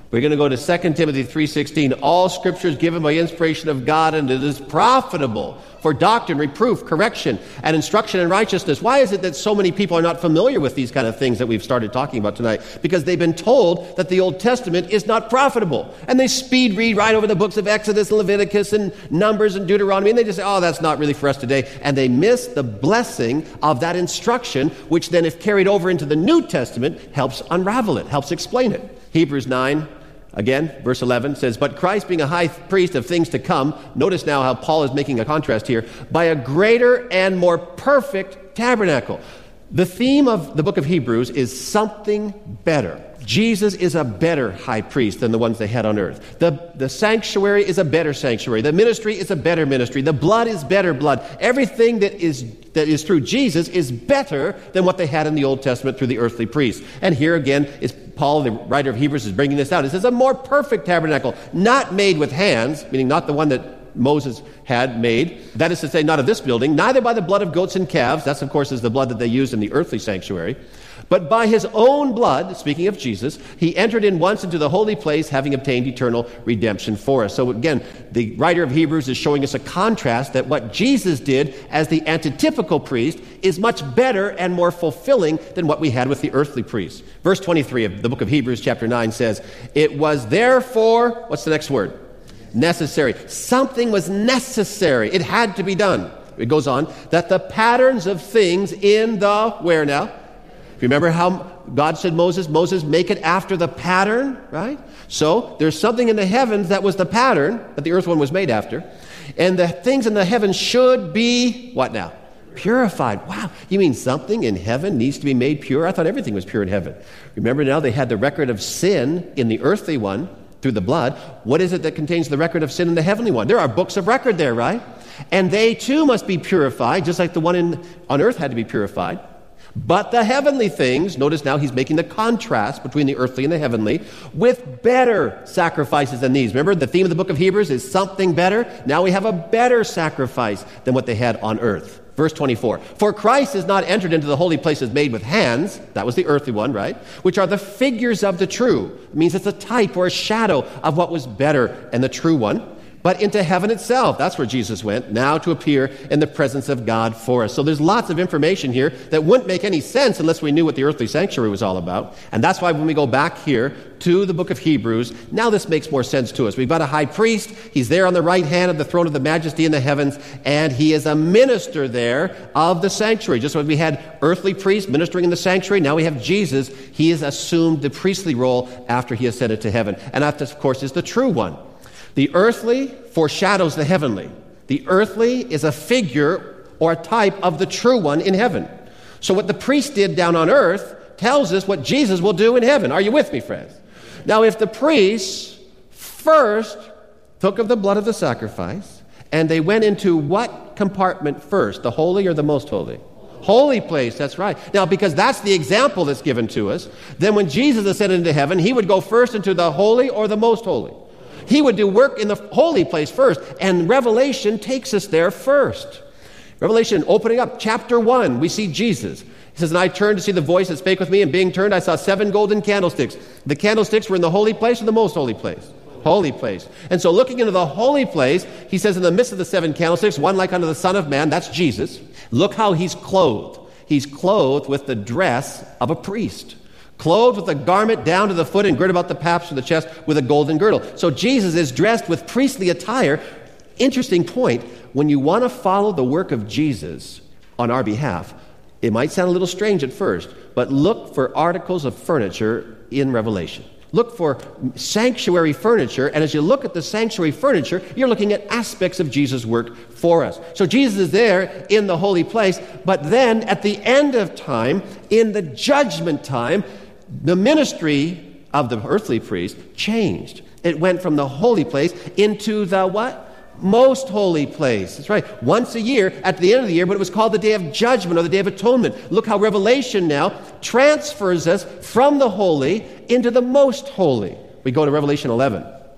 We're going to go to 2 Timothy 3:16. All Scripture is given by inspiration of God, and it is profitable for doctrine, reproof, correction, and instruction in righteousness. Why is it that so many people are not familiar with these kind of things that we've started talking about tonight? Because they've been told that the Old Testament is not profitable. And they speed read right over the books of Exodus and Leviticus and Numbers and Deuteronomy, and they just say, oh, that's not really for us today. And they miss the blessing of that instruction, which then, if carried over into the New Testament, helps unravel it, helps explain it. Hebrews 9, again, verse 11 says, but Christ being a high priest of things to come, notice now how Paul is making a contrast here, by a greater and more perfect tabernacle. The theme of the book of Hebrews is something better. Jesus is a better high priest than the ones they had on earth. The sanctuary is a better sanctuary. The ministry is a better ministry. The blood is better blood. Everything that is through Jesus is better than what they had in the Old Testament through the earthly priests. And here again is Paul, the writer of Hebrews, is bringing this out. It says a more perfect tabernacle, not made with hands, meaning not the one that Moses had made. That is to say, not of this building, neither by the blood of goats and calves. That's, of course, is the blood that they used in the earthly sanctuary. But by his own blood, speaking of Jesus, he entered in once into the holy place, having obtained eternal redemption for us. So again, the writer of Hebrews is showing us a contrast that what Jesus did as the antitypical priest is much better and more fulfilling than what we had with the earthly priests. Verse 23 of the book of Hebrews chapter 9 says, it was therefore, what's the next word? Necessary. Something was necessary. It had to be done. It goes on, that the patterns of things in the, where now? Remember how God said, Moses, make it after the pattern, right? So there's something in the heavens that was the pattern that the earth one was made after. And the things in the heavens should be, what now? Purified. Wow. You mean something in heaven needs to be made pure? I thought everything was pure in heaven. Remember now they had the record of sin in the earthly one through the blood. What is it that contains the record of sin in the heavenly one? There are books of record there, right? And they too must be purified, just like the one on earth had to be purified. But the heavenly things, notice now he's making the contrast between the earthly and the heavenly, with better sacrifices than these. Remember, the theme of the book of Hebrews is something better. Now we have a better sacrifice than what they had on earth. Verse 24, for Christ has not entered into the holy places made with hands, that was the earthly one, right? Which are the figures of the true. It means it's a type or a shadow of what was better and the true one. But into heaven itself. That's where Jesus went, now to appear in the presence of God for us. So there's lots of information here that wouldn't make any sense unless we knew what the earthly sanctuary was all about. And that's why when we go back here to the book of Hebrews, now this makes more sense to us. We've got a high priest. He's there on the right hand of the throne of the majesty in the heavens, and he is a minister there of the sanctuary. Just like we had earthly priests ministering in the sanctuary, now we have Jesus. He has assumed the priestly role after he ascended to heaven. And that, of course, is the true one. The earthly foreshadows the heavenly. The earthly is a figure or a type of the true one in heaven. So what the priest did down on earth tells us what Jesus will do in heaven. Are you with me, friends? Now, if the priests first took of the blood of the sacrifice, and they went into what compartment first, the holy or the most holy? Holy place, that's right. Now, because that's the example that's given to us, then when Jesus ascended into heaven, he would go first into the holy or the most holy. He would do work in the holy place first, and Revelation takes us there first. Revelation, opening up, chapter 1, we see Jesus. He says, and I turned to see the voice that spake with me, and being turned, I saw 7 golden candlesticks. The candlesticks were in the holy place or the most holy place? Holy place. And so looking into the holy place, he says, in the midst of the 7 candlesticks, one like unto the Son of Man, that's Jesus. Look how he's clothed. He's clothed with the dress of a priest. Clothed with a garment down to the foot and girt about the paps of the chest with a golden girdle. So Jesus is dressed with priestly attire. Interesting point. When you want to follow the work of Jesus on our behalf, it might sound a little strange at first, but look for articles of furniture in Revelation. Look for sanctuary furniture, and as you look at the sanctuary furniture, you're looking at aspects of Jesus' work for us. So Jesus is there in the holy place, but then at the end of time, in the judgment time, the ministry of the earthly priest changed. It went from the holy place into the what? Most holy place. That's right. Once a year, at the end of the year, but it was called the Day of Judgment or the Day of Atonement. Look how Revelation now transfers us from the holy into the most holy. We go to Revelation 11.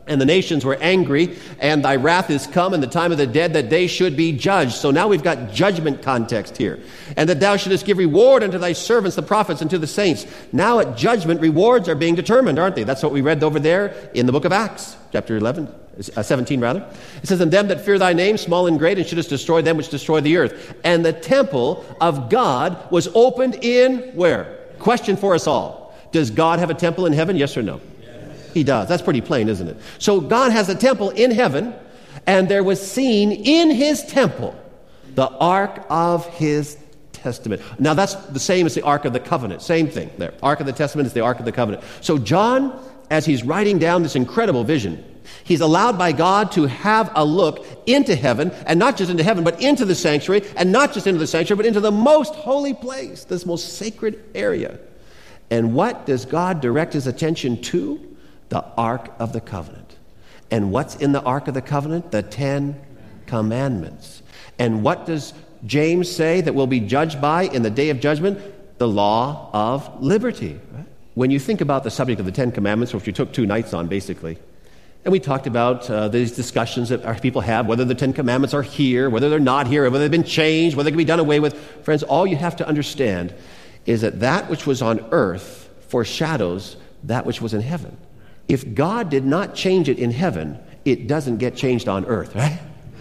And the nations were angry, and thy wrath is come, and the time of the dead, that they should be judged. So now we've got judgment context here. And that thou shouldest give reward unto thy servants, the prophets, and to the saints. Now at judgment, rewards are being determined, aren't they? That's what we read over there in the book of Acts, chapter 17 rather. It says, and them that fear thy name, small and great, and shouldest destroy them which destroy the earth. And the temple of God was opened in where? Question for us all. Does God have a temple in heaven? Yes or no? He does. That's pretty plain, isn't it? So God has a temple in heaven, and there was seen in his temple the Ark of his Testament. Now that's the same as the Ark of the Covenant. Same thing there. Ark of the Testament is the Ark of the Covenant. So John, as he's writing down this incredible vision, he's allowed by God to have a look into heaven, and not just into heaven, but into the sanctuary, and not just into the sanctuary, but into the most holy place, this most sacred area. And what does God direct his attention to? The Ark of the Covenant. And what's in the Ark of the Covenant? The 10 Commandments. And what does James say that we'll be judged by in the day of judgment? The law of liberty. Right? When you think about the subject of the 10 Commandments, which we took 2 nights on basically, and we talked about these discussions that our people have, whether the 10 Commandments are here, whether they're not here, whether they've been changed, whether they can be done away with. Friends, all you have to understand is that which was on earth foreshadows that which was in heaven. If God did not change it in heaven, it doesn't get changed on earth, right?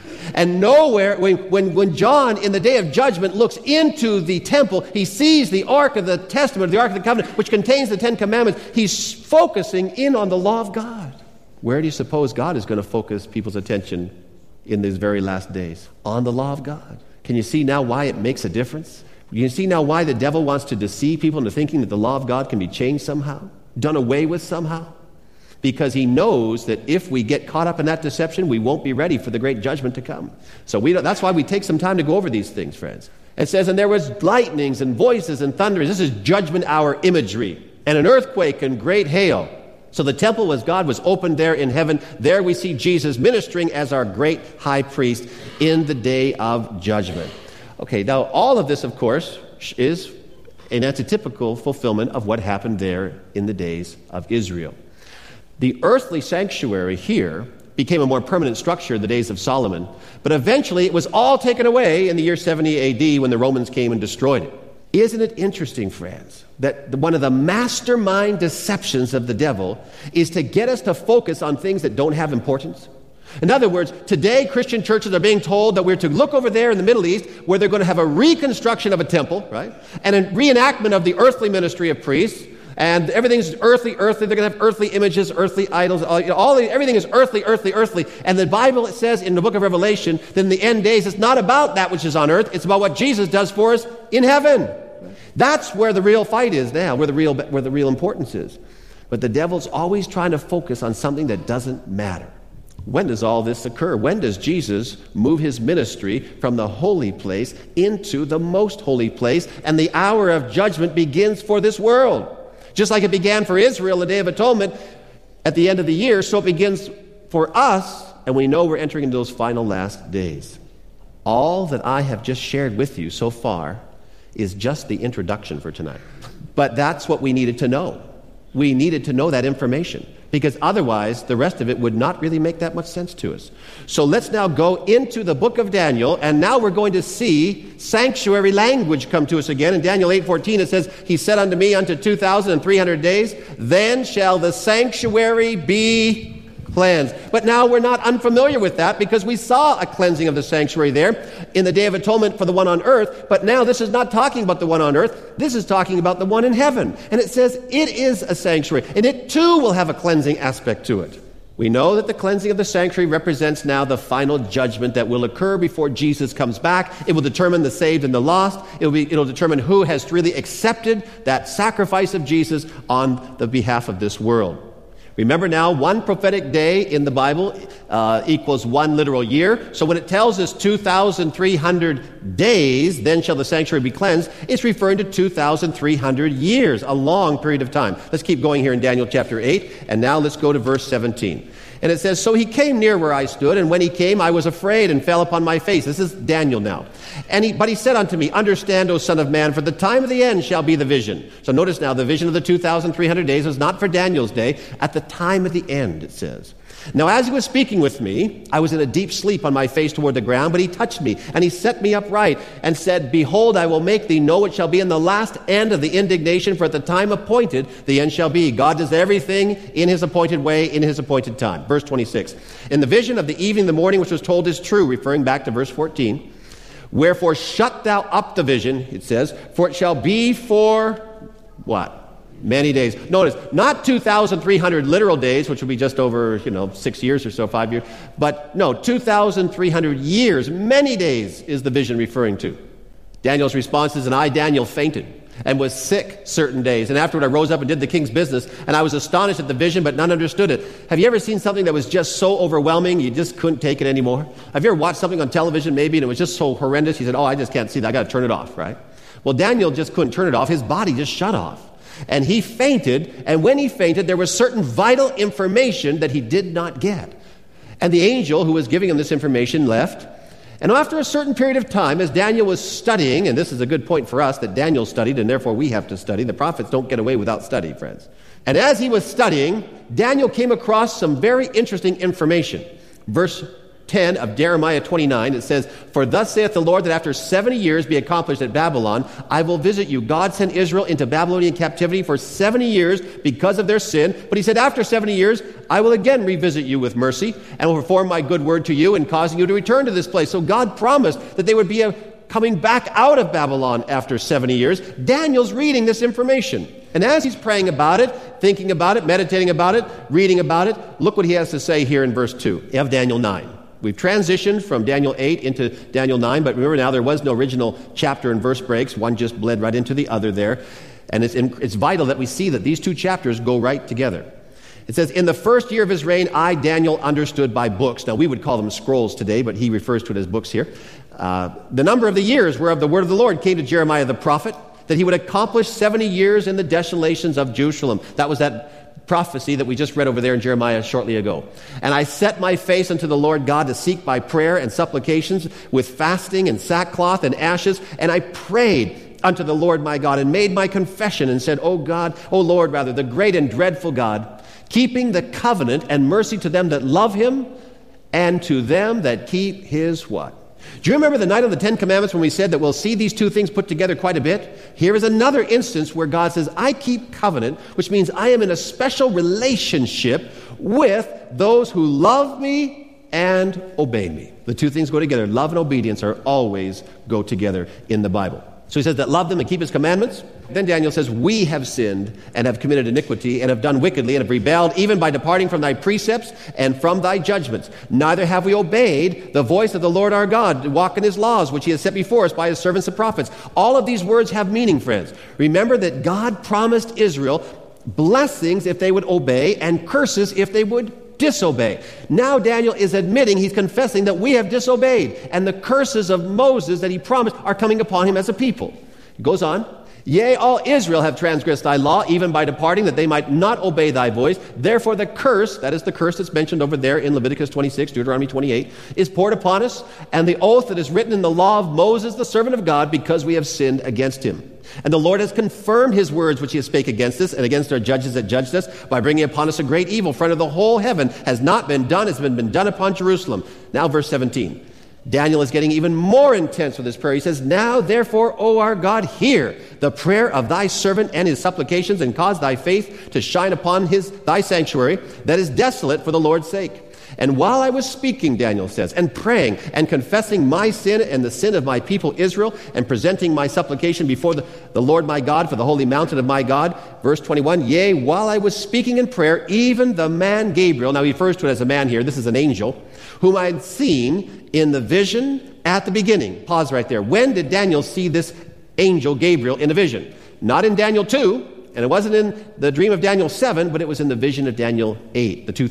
And nowhere, when John in the day of judgment looks into the temple, he sees the Ark of the Testament, the Ark of the Covenant, which contains the 10 Commandments. He's focusing in on the law of God. Where do you suppose God is going to focus people's attention in these very last days? On the law of God. Can you see now why it makes a difference? You can see now why the devil wants to deceive people into thinking that the law of God can be changed somehow, done away with somehow. Because he knows that if we get caught up in that deception, we won't be ready for the great judgment to come. So that's why we take some time to go over these things, friends. It says, and there was lightnings and voices and thunders. This is judgment hour imagery. And an earthquake and great hail. So the temple God was opened there in heaven. There we see Jesus ministering as our great high priest in the day of judgment. Okay, now all of this, of course, is an antitypical fulfillment of what happened there in the days of Israel. The earthly sanctuary here became a more permanent structure in the days of Solomon, but eventually it was all taken away in the year 70 A.D. when the Romans came and destroyed it. Isn't it interesting, friends, that one of the mastermind deceptions of the devil is to get us to focus on things that don't have importance? In other words, today Christian churches are being told that we're to look over there in the Middle East where they're going to have a reconstruction of a temple, right? And a reenactment of the earthly ministry of priests. And everything's earthly. They're going to have earthly images, earthly idols. Everything is earthly. And the Bible says in the book of Revelation that in the end days, it's not about that which is on earth. It's about what Jesus does for us in heaven. That's where the real fight is now, where the real importance is. But the devil's always trying to focus on something that doesn't matter. When does all this occur? When does Jesus move his ministry from the holy place into the most holy place? And the hour of judgment begins for this world. Just like it began for Israel, the Day of Atonement, at the end of the year, so it begins for us, and we know we're entering into those final last days. All that I have just shared with you so far is just the introduction for tonight. But that's what we needed to know. We needed to know that information, because otherwise the rest of it would not really make that much sense to us. So let's now go into the book of Daniel, and now we're going to see sanctuary language come to us again. In Daniel 8:14 it says, he said unto me, unto 2,300 days, then shall the sanctuary be cleansed. But now we're not unfamiliar with that, because we saw a cleansing of the sanctuary there in the Day of Atonement for the one on earth. But now this is not talking about the one on earth. This is talking about the one in heaven. And it says it is a sanctuary, and it too will have a cleansing aspect to it. We know that the cleansing of the sanctuary represents now the final judgment that will occur before Jesus comes back. It will determine the saved and the lost. It'll determine who has really accepted that sacrifice of Jesus on the behalf of this world. Remember now, one prophetic day in the Bible equals one literal year. So when it tells us 2,300 days, then shall the sanctuary be cleansed, it's referring to 2,300 years, a long period of time. Let's keep going here in Daniel chapter 8, and now let's go to verse 17. And it says, so he came near where I stood, and when he came, I was afraid and fell upon my face. This is Daniel now. But he said unto me, understand, O son of man, for the time of the end shall be the vision. So notice now, the vision of the 2,300 days was not for Daniel's day. At the time of the end, it says. Now, as he was speaking with me, I was in a deep sleep on my face toward the ground, but he touched me, and he set me upright, and said, Behold, I will make thee know what shall be in the last end of the indignation, for at the time appointed the end shall be. God does everything in his appointed way, in his appointed time. Verse 26. In the vision of the evening, the morning, which was told is true, referring back to verse 14. Wherefore shut thou up the vision, it says, for it shall be for what? Many days. Notice, not 2,300 literal days, which would be just over, 6 years or so, 5 years. But no, 2,300 years, many days is the vision referring to. Daniel's response is, and I, Daniel, fainted and was sick certain days. And afterward I rose up and did the king's business, and I was astonished at the vision, but none understood it. Have you ever seen something that was just so overwhelming you just couldn't take it anymore? Have you ever watched something on television maybe and it was just so horrendous you said, I just can't see that, I got to turn it off, right? Well, Daniel just couldn't turn it off. His body just shut off. And he fainted, and when he fainted, there was certain vital information that he did not get. And the angel who was giving him this information left. And after a certain period of time, as Daniel was studying, and this is a good point for us that Daniel studied, and therefore we have to study. The prophets don't get away without study, friends. And as he was studying, Daniel came across some very interesting information. Verse 10 of Jeremiah 29, it says, For thus saith the Lord, that after 70 years be accomplished at Babylon, I will visit you. God sent Israel into Babylonian captivity for 70 years because of their sin. But he said, after 70 years, I will again revisit you with mercy and will perform my good word to you in causing you to return to this place. So God promised that they would be coming back out of Babylon after 70 years. Daniel's reading this information. And as he's praying about it, thinking about it, meditating about it, reading about it, look what he has to say here in verse 2 of Daniel 9. We've transitioned from Daniel 8 into Daniel 9, but remember now there was no original chapter and verse breaks. One just bled right into the other there. And it's vital that we see that these two chapters go right together. It says, In the first year of his reign, I, Daniel, understood by books. Now, we would call them scrolls today, but he refers to it as books here. The number of the years whereof the word of the Lord came to Jeremiah the prophet, that he would accomplish 70 years in the desolations of Jerusalem. That was that prophecy that we just read over there in Jeremiah shortly ago. And I set my face unto the Lord God to seek by prayer and supplications with fasting and sackcloth and ashes. And I prayed unto the Lord my God and made my confession and said, O Lord, the great and dreadful God, keeping the covenant and mercy to them that love him and to them that keep his what? Do you remember the night of the Ten Commandments when we said that we'll see these two things put together quite a bit? Here is another instance where God says, I keep covenant, which means I am in a special relationship with those who love me and obey me. The two things go together. Love and obedience always go together in the Bible. So he says that love them and keep his commandments. Then Daniel says, we have sinned and have committed iniquity and have done wickedly and have rebelled even by departing from thy precepts and from thy judgments. Neither have we obeyed the voice of the Lord our God to walk in his laws, which he has set before us by his servants the prophets. All of these words have meaning, friends. Remember that God promised Israel blessings if they would obey and curses if they would disobey. Now Daniel is admitting, he's confessing that we have disobeyed, and the curses of Moses that he promised are coming upon him as a people. He goes on, Yea, all Israel have transgressed thy law, even by departing, that they might not obey thy voice. Therefore the curse, that is the curse that's mentioned over there in Leviticus 26, Deuteronomy 28, is poured upon us, and the oath that is written in the law of Moses, the servant of God, because we have sinned against him. And the Lord has confirmed his words which he has spake against us and against our judges that judged us by bringing upon us a great evil. For unto the whole heaven has not been done, has been done upon Jerusalem. Now verse 17. Daniel is getting even more intense with his prayer. He says, Now therefore, O our God, hear the prayer of thy servant and his supplications, and cause thy faith to shine upon thy sanctuary that is desolate for the Lord's sake. And while I was speaking, Daniel says, and praying and confessing my sin and the sin of my people Israel, and presenting my supplication before the Lord my God for the holy mountain of my God, verse 21, Yea, while I was speaking in prayer, even the man Gabriel, now he refers to it as a man here, this is an angel, whom I had seen in the vision at the beginning. Pause right there. When did Daniel see this angel Gabriel in a vision? Not in Daniel 2, and it wasn't in the dream of Daniel 7, but it was in the vision of Daniel 8, the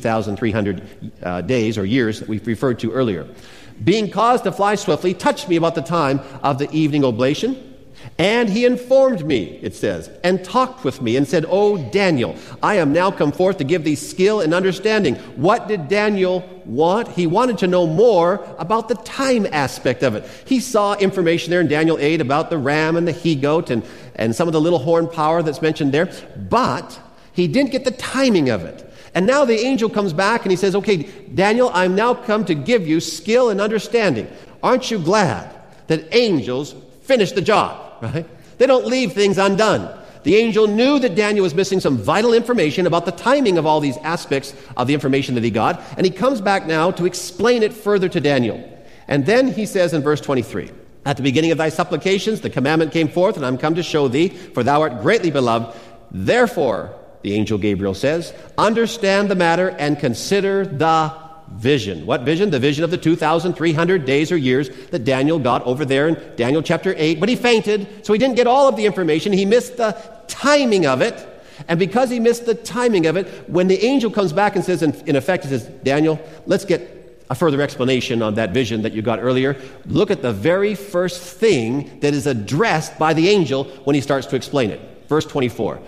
2,300 days or years that we've referred to earlier. Being caused to fly swiftly, touched me about the time of the evening oblation. And he informed me, it says, and talked with me and said, O Daniel, I am now come forth to give thee skill and understanding. What did Daniel want? He wanted to know more about the time aspect of it. He saw information there in Daniel 8 about the ram and the he-goat and some of the little horn power that's mentioned there, but he didn't get the timing of it. And now the angel comes back and he says, okay, Daniel, I'm now come to give you skill and understanding. Aren't you glad that angels finish the job, right? They don't leave things undone. The angel knew that Daniel was missing some vital information about the timing of all these aspects of the information that he got, and he comes back now to explain it further to Daniel. And then he says in verse 23, at the beginning of thy supplications, the commandment came forth, and I'm come to show thee, for thou art greatly beloved. Therefore, the angel Gabriel says, understand the matter and consider the vision. What vision? The vision of the 2,300 days or years that Daniel got over there in Daniel chapter 8. But he fainted, so he didn't get all of the information. He missed the timing of it. And because he missed the timing of it, when the angel comes back and says, in effect, he says, Daniel, let's get a further explanation on that vision that you got earlier. Look at the very first thing that is addressed by the angel when he starts to explain it. Verse 24,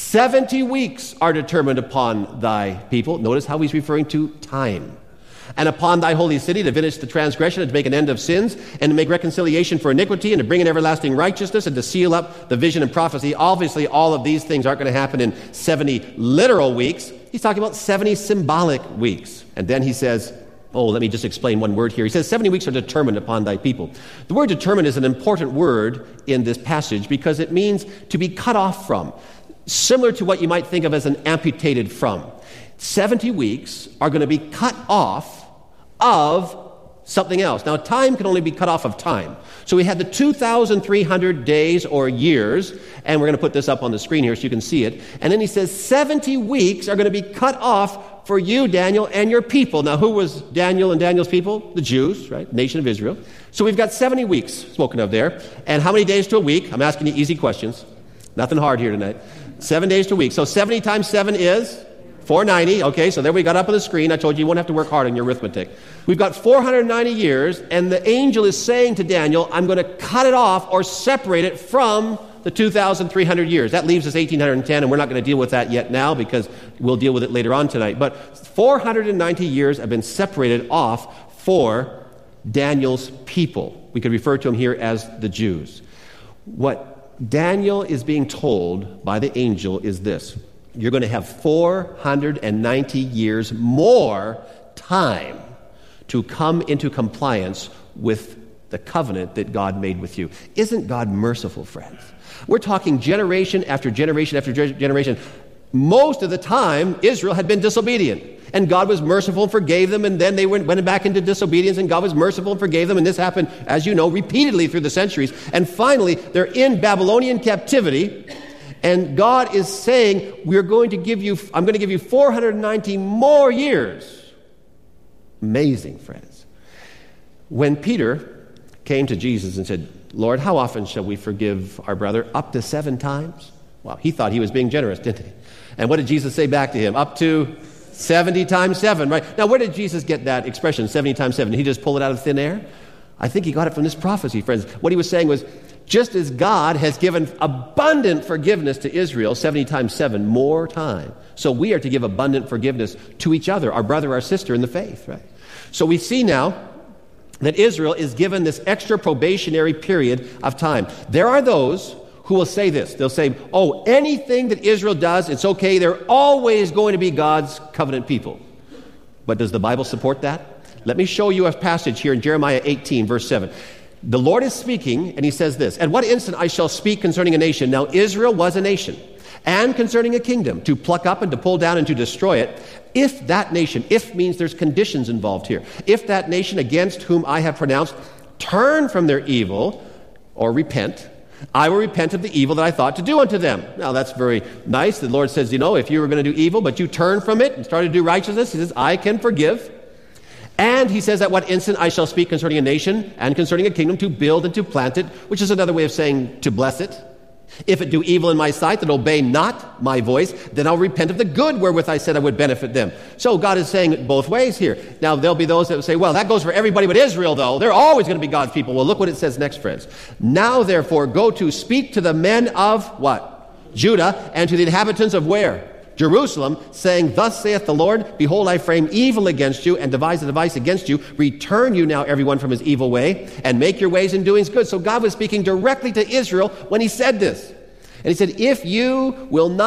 70 weeks are determined upon thy people. Notice how he's referring to time. And upon thy holy city to finish the transgression and to make an end of sins and to make reconciliation for iniquity and to bring in everlasting righteousness and to seal up the vision and prophecy. Obviously, all of these things aren't going to happen in 70 literal weeks. He's talking about 70 symbolic weeks. And then he says, let me just explain one word here. He says 70 weeks are determined upon thy people. The word determined is an important word in this passage because it means to be cut off from, similar to what you might think of as an amputated from. 70 weeks are going to be cut off of something else. Now, time can only be cut off of time. So we had the 2,300 days or years, and we're going to put this up on the screen here so you can see it. And then he says 70 weeks are going to be cut off for you, Daniel, and your people. Now, who was Daniel and Daniel's people? The Jews, right? Nation of Israel. So we've got 70 weeks spoken of there. And how many days to a week? I'm asking you easy questions. Nothing hard here tonight. 7 days to a week. So 70 times 7 is 490. Okay, so there we got up on the screen. I told you won't have to work hard on your arithmetic. We've got 490 years, and the angel is saying to Daniel, I'm going to cut it off or separate it from the 2,300 years. That leaves us 1,810, and we're not going to deal with that yet now because we'll deal with it later on tonight. But 490 years have been separated off for Daniel's people. We could refer to them here as the Jews. What Daniel is being told by the angel is this. You're going to have 490 years more time to come into compliance with the covenant that God made with you. Isn't God merciful, friends? We're talking generation after generation after generation. Most of the time, Israel had been disobedient. And God was merciful and forgave them, and then they went back into disobedience, and God was merciful and forgave them, and this happened, as you know, repeatedly through the centuries. And finally, they're in Babylonian captivity, and God is saying, I'm going to give you 490 more years. Amazing, friends. When Peter came to Jesus and said, Lord, how often shall we forgive our brother? Up to 7 times? Well, he thought he was being generous, didn't he? And what did Jesus say back to him? Up to 70 times 7, right? Now, where did Jesus get that expression, 70 times 7? Did he just pull it out of thin air? I think he got it from this prophecy, friends. What he was saying was, just as God has given abundant forgiveness to Israel, 70 times 7, more time. So we are to give abundant forgiveness to each other, our brother, our sister in the faith, right? So we see now that Israel is given this extra probationary period of time. There are those who will say this. They'll say, anything that Israel does, it's okay. They're always going to be God's covenant people. But does the Bible support that? Let me show you a passage here in Jeremiah 18, verse 7. The Lord is speaking, and he says this, At what instant I shall speak concerning a nation. Now Israel was a nation, and concerning a kingdom, to pluck up and to pull down and to destroy it. If that nation, if means there's conditions involved here. If that nation against whom I have pronounced turn from their evil, or repent, I will repent of the evil that I thought to do unto them. Now that's very nice. The Lord says, if you were going to do evil, but you turn from it and started to do righteousness, he says, I can forgive. And he says, at what instant I shall speak concerning a nation and concerning a kingdom to build and to plant it, which is another way of saying to bless it. If it do evil in my sight, that obey not my voice, then I'll repent of the good wherewith I said I would benefit them. So God is saying it both ways here. Now, there'll be those that will say, well, that goes for everybody but Israel, though. They're always going to be God's people. Well, look what it says next, friends. Now, therefore, go to speak to the men of what? Judah, and to the inhabitants of where? Jerusalem, saying, Thus saith the Lord, Behold, I frame evil against you, and devise a device against you. Return you now, everyone, from his evil way, and make your ways in doings good. So God was speaking directly to Israel when he said this. And he said, if you will not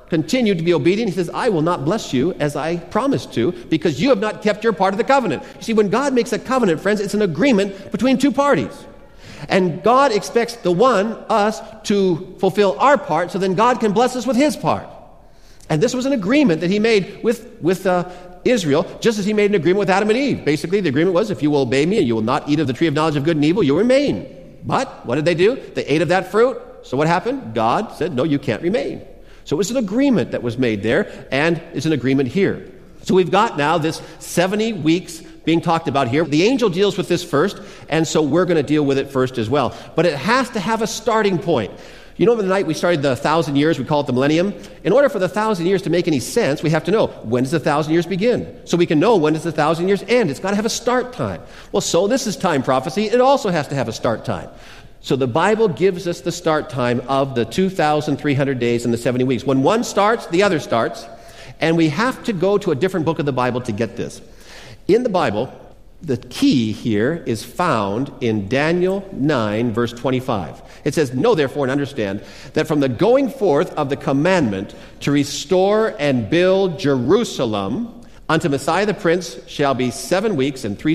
continued to be obedient. He says, I will not bless you as I promised to, because you have not kept your part of the covenant. You see, when God makes a covenant, friends, it's an agreement between two parties. And God expects us, to fulfill our part, so then God can bless us with his part. And this was an agreement that he made with Israel, just as he made an agreement with Adam and Eve. Basically, the agreement was, if you will obey me and you will not eat of the tree of knowledge of good and evil, you'll remain. But what did they do? They ate of that fruit. So what happened? God said, no, you can't remain. So it was an agreement that was made there, and it's an agreement here. So we've got now this 70 weeks being talked about here. The angel deals with this first, and so we're going to deal with it first as well. But it has to have a starting point. You know, the night we started the 1,000 years, we call it the millennium. In order for the 1,000 years to make any sense, we have to know, when does the 1,000 years begin? So we can know, when does the 1,000 years end? It's got to have a start time. Well, so this is time prophecy. It also has to have a start time. So the Bible gives us the start time of the 2,300 days and the 70 weeks. When one starts, the other starts. And we have to go to a different book of the Bible to get this. In the Bible, the key here is found in Daniel 9, verse 25. It says, know therefore and understand that from the going forth of the commandment to restore and build Jerusalem unto Messiah the Prince shall be 7 weeks and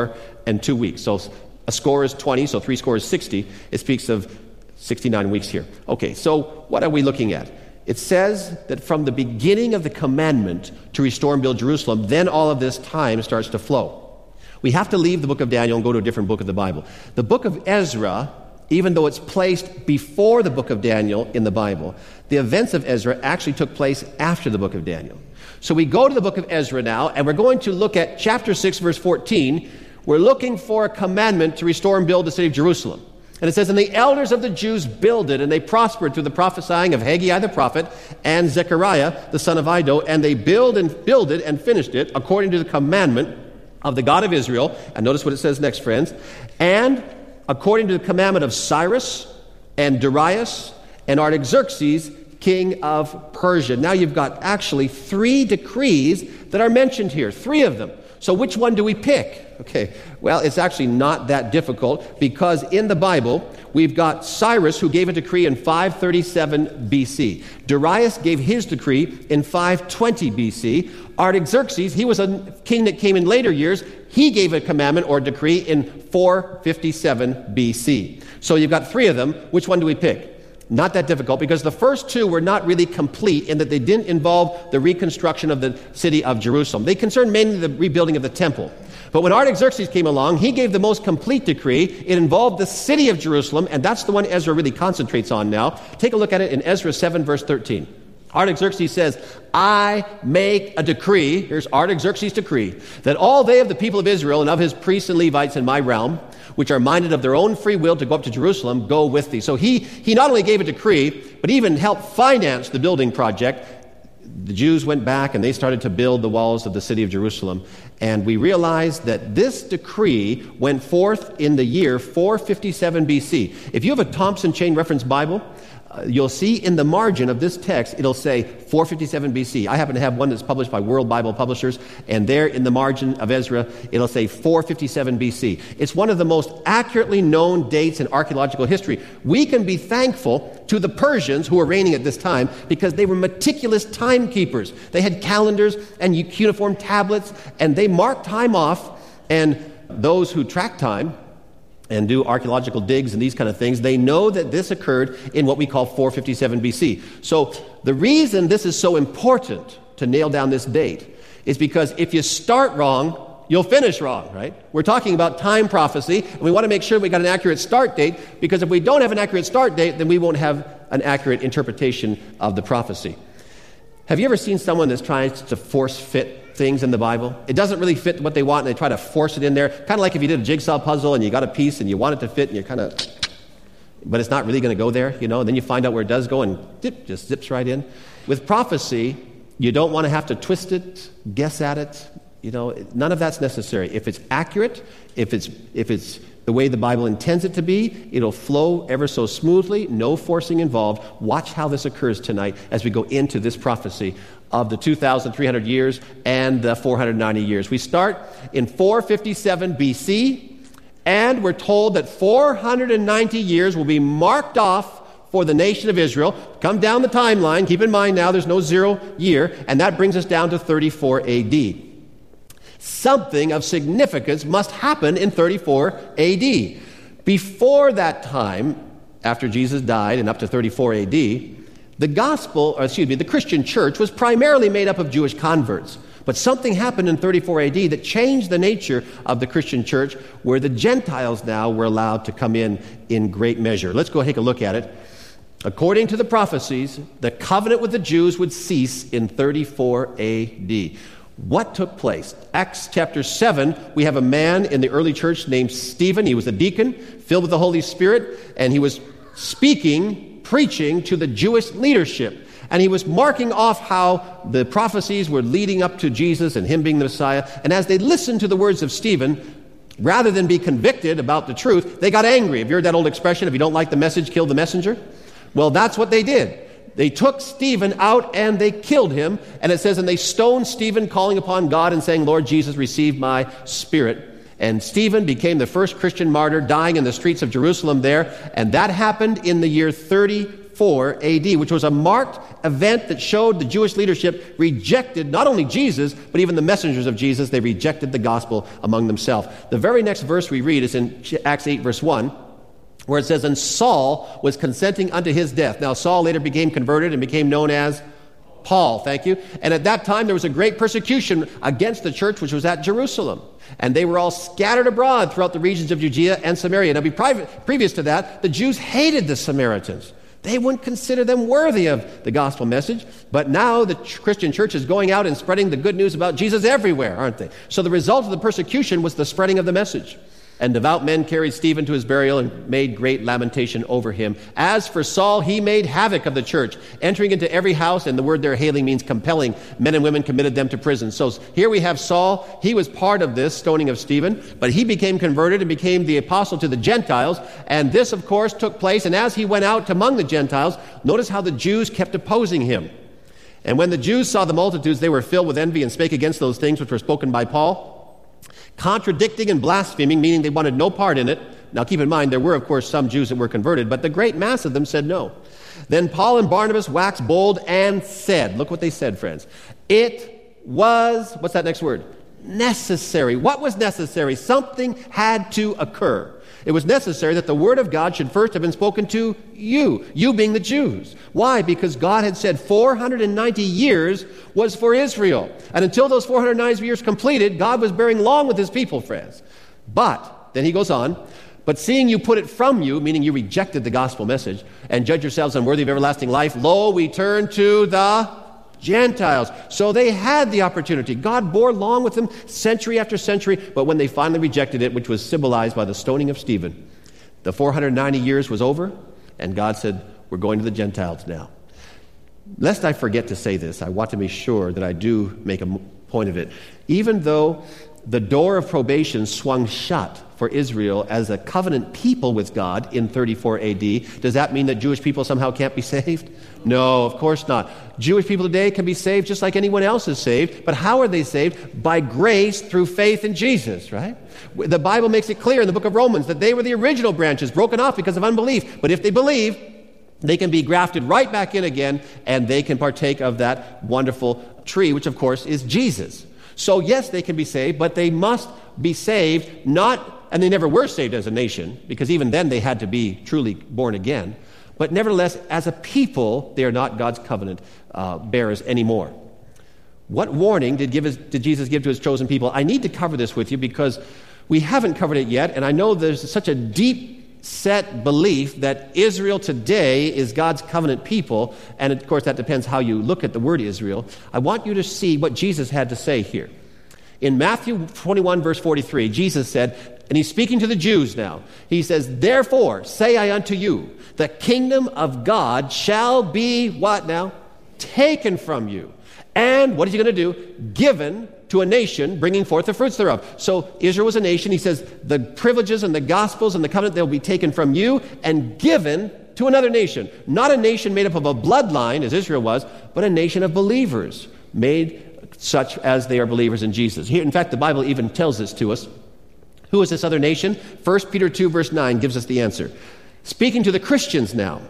62 weeks. So a score is 20, so 60 is 60. It speaks of 69 weeks here. Okay, so what are we looking at? It says that from the beginning of the commandment to restore and build Jerusalem, then all of this time starts to flow. We have to leave the book of Daniel and go to a different book of the Bible. The book of Ezra, even though it's placed before the book of Daniel in the Bible, the events of Ezra actually took place after the book of Daniel. So we go to the book of Ezra now, and we're going to look at chapter 6, verse 14. We're looking for a commandment to restore and build the city of Jerusalem. And it says, and the elders of the Jews builded, and they prospered through the prophesying of Haggai the prophet and Zechariah the son of Iddo, and they builded and finished it according to the commandment of the God of Israel. And notice what it says next, friends. And according to the commandment of Cyrus and Darius and Artaxerxes, king of Persia. Now you've got actually 3 decrees that are mentioned here, 3 of them. So which one do we pick? Okay, well, it's actually not that difficult, because in the Bible, we've got Cyrus, who gave a decree in 537 BC. Darius gave his decree in 520 BC. Artaxerxes, he was a king that came in later years. He gave a commandment or decree in 457 BC. So you've got 3 of them. Which one do we pick? Not that difficult, because the first 2 were not really complete in that they didn't involve the reconstruction of the city of Jerusalem. They concerned mainly the rebuilding of the temple. But when Artaxerxes came along, he gave the most complete decree. It involved the city of Jerusalem, and that's the one Ezra really concentrates on now. Take a look at it in Ezra 7, verse 13. Artaxerxes says, I make a decree, here's Artaxerxes' decree, that all they of the people of Israel and of his priests and Levites in my realm, which are minded of their own free will to go up to Jerusalem, go with thee. So he not only gave a decree, but even helped finance the building project. The Jews went back and they started to build the walls of the city of Jerusalem. And we realize that this decree went forth in the year 457 BC. If you have a Thompson Chain Reference Bible, you'll see in the margin of this text, it'll say 457 BC. I happen to have one that's published by World Bible Publishers, and there in the margin of Ezra, it'll say 457 BC. It's one of the most accurately known dates in archaeological history. We can be thankful to the Persians who were reigning at this time, because they were meticulous timekeepers. They had calendars and cuneiform tablets, and they marked time off, and those who track time and do archaeological digs and these kind of things, they know that this occurred in what we call 457 BC. So the reason this is so important to nail down this date is because if you start wrong, you'll finish wrong, right? We're talking about time prophecy, and we want to make sure we got an accurate start date, because if we don't have an accurate start date, then we won't have an accurate interpretation of the prophecy. Have you ever seen someone that's trying to force fit things in the Bible? It doesn't really fit what they want, and they try to force it in there. Kind of like if you did a jigsaw puzzle and you got a piece and you want it to fit, and you're kind of, but it's not really going to go there, and then you find out where it does go, and it just zips right in. With prophecy, you don't want to have to twist it, guess at it. None of that's necessary. If it's accurate, if it's the way the Bible intends it to be, it'll flow ever so smoothly, no forcing involved. Watch how this occurs tonight as we go into this prophecy of the 2,300 years and the 490 years. We start in 457 BC, and we're told that 490 years will be marked off for the nation of Israel. Come down the timeline. Keep in mind now there's no 0 year, and that brings us down to 34 AD. Something of significance must happen in 34 AD. Before that time, after Jesus died and up to 34 AD, the Christian church was primarily made up of Jewish converts. But something happened in 34 AD that changed the nature of the Christian church, where the Gentiles now were allowed to come in great measure. Let's go take a look at it. According to the prophecies, the covenant with the Jews would cease in 34 AD. What took place? Acts chapter 7, we have a man in the early church named Stephen. He was a deacon, filled with the Holy Spirit, and he was preaching to the Jewish leadership. And he was marking off how the prophecies were leading up to Jesus and him being the Messiah. And as they listened to the words of Stephen, rather than be convicted about the truth, they got angry. Have you heard that old expression, if you don't like the message, kill the messenger? Well, that's what they did. They took Stephen out and they killed him. And it says, and they stoned Stephen, calling upon God and saying, Lord Jesus, receive my spirit. And Stephen became the first Christian martyr, dying in the streets of Jerusalem there. And that happened in the year 34 AD, which was a marked event that showed the Jewish leadership rejected not only Jesus, but even the messengers of Jesus. They rejected the gospel among themselves. The very next verse we read is in Acts 8, verse 1. Where it says, and Saul was consenting unto his death. Now, Saul later became converted and became known as Paul. Thank you. And at that time, there was a great persecution against the church, which was at Jerusalem. And they were all scattered abroad throughout the regions of Judea and Samaria. Now, previous to that, the Jews hated the Samaritans. They wouldn't consider them worthy of the gospel message. But now the Christian church is going out and spreading the good news about Jesus everywhere, aren't they? So the result of the persecution was the spreading of the message. And devout men carried Stephen to his burial and made great lamentation over him. As for Saul, he made havoc of the church, entering into every house, and the word there, hailing, means compelling. Men and women committed them to prison. So here we have Saul. He was part of this stoning of Stephen, but he became converted and became the apostle to the Gentiles. And this, of course, took place. And as he went out among the Gentiles, notice how the Jews kept opposing him. And when the Jews saw the multitudes, they were filled with envy and spake against those things which were spoken by Paul, contradicting and blaspheming, meaning they wanted no part in it. Now keep in mind, there were, of course, some Jews that were converted, but the great mass of them said no. Then Paul and Barnabas waxed bold and said, look what they said, friends. It was, what's that next word? Necessary. What was necessary? Something had to occur. It was necessary that the word of God should first have been spoken to you being the Jews. Why? Because God had said 490 years was for Israel. And until those 490 years completed, God was bearing long with his people, friends. But, then he goes on, but seeing you put it from you, meaning you rejected the gospel message, and judge yourselves unworthy of everlasting life, lo, we turn to the Gentiles. So they had the opportunity. God bore long with them century after century, but when they finally rejected it, which was symbolized by the stoning of Stephen, the 490 years was over, and God said, we're going to the Gentiles now. Lest I forget to say this, I want to be sure that I do make a point of it. Even though the door of probation swung shut for Israel as a covenant people with God in 34 AD, does that mean that Jewish people somehow can't be saved? No, of course not. Jewish people today can be saved just like anyone else is saved, but how are they saved? By grace through faith in Jesus, right? The Bible makes it clear in the book of Romans that they were the original branches, broken off because of unbelief. But if they believe, they can be grafted right back in again, and they can partake of that wonderful tree, which of course is Jesus. So yes, they can be saved, but they must be saved and they never were saved as a nation, because even then they had to be truly born again. But nevertheless, as a people, they are not God's covenant bearers anymore. What warning did Jesus give to his chosen people? I need to cover this with you because we haven't covered it yet, and I know there's such a deep-set belief that Israel today is God's covenant people, and of course that depends how you look at the word Israel. I want you to see what Jesus had to say here. In Matthew 21, verse 43, Jesus said, and he's speaking to the Jews now, he says, therefore say I unto you, the kingdom of God shall be, what now? Taken from you. And what is he going to do? Given to a nation, bringing forth the fruits thereof. So Israel was a nation. He says the privileges and the gospels and the covenant, they'll be taken from you and given to another nation. Not a nation made up of a bloodline, as Israel was, but a nation of believers, made such as they are believers in Jesus. Here, in fact, the Bible even tells this to us. Who is this other nation? 1 Peter 2, verse 9 gives us the answer. Speaking to the Christians now,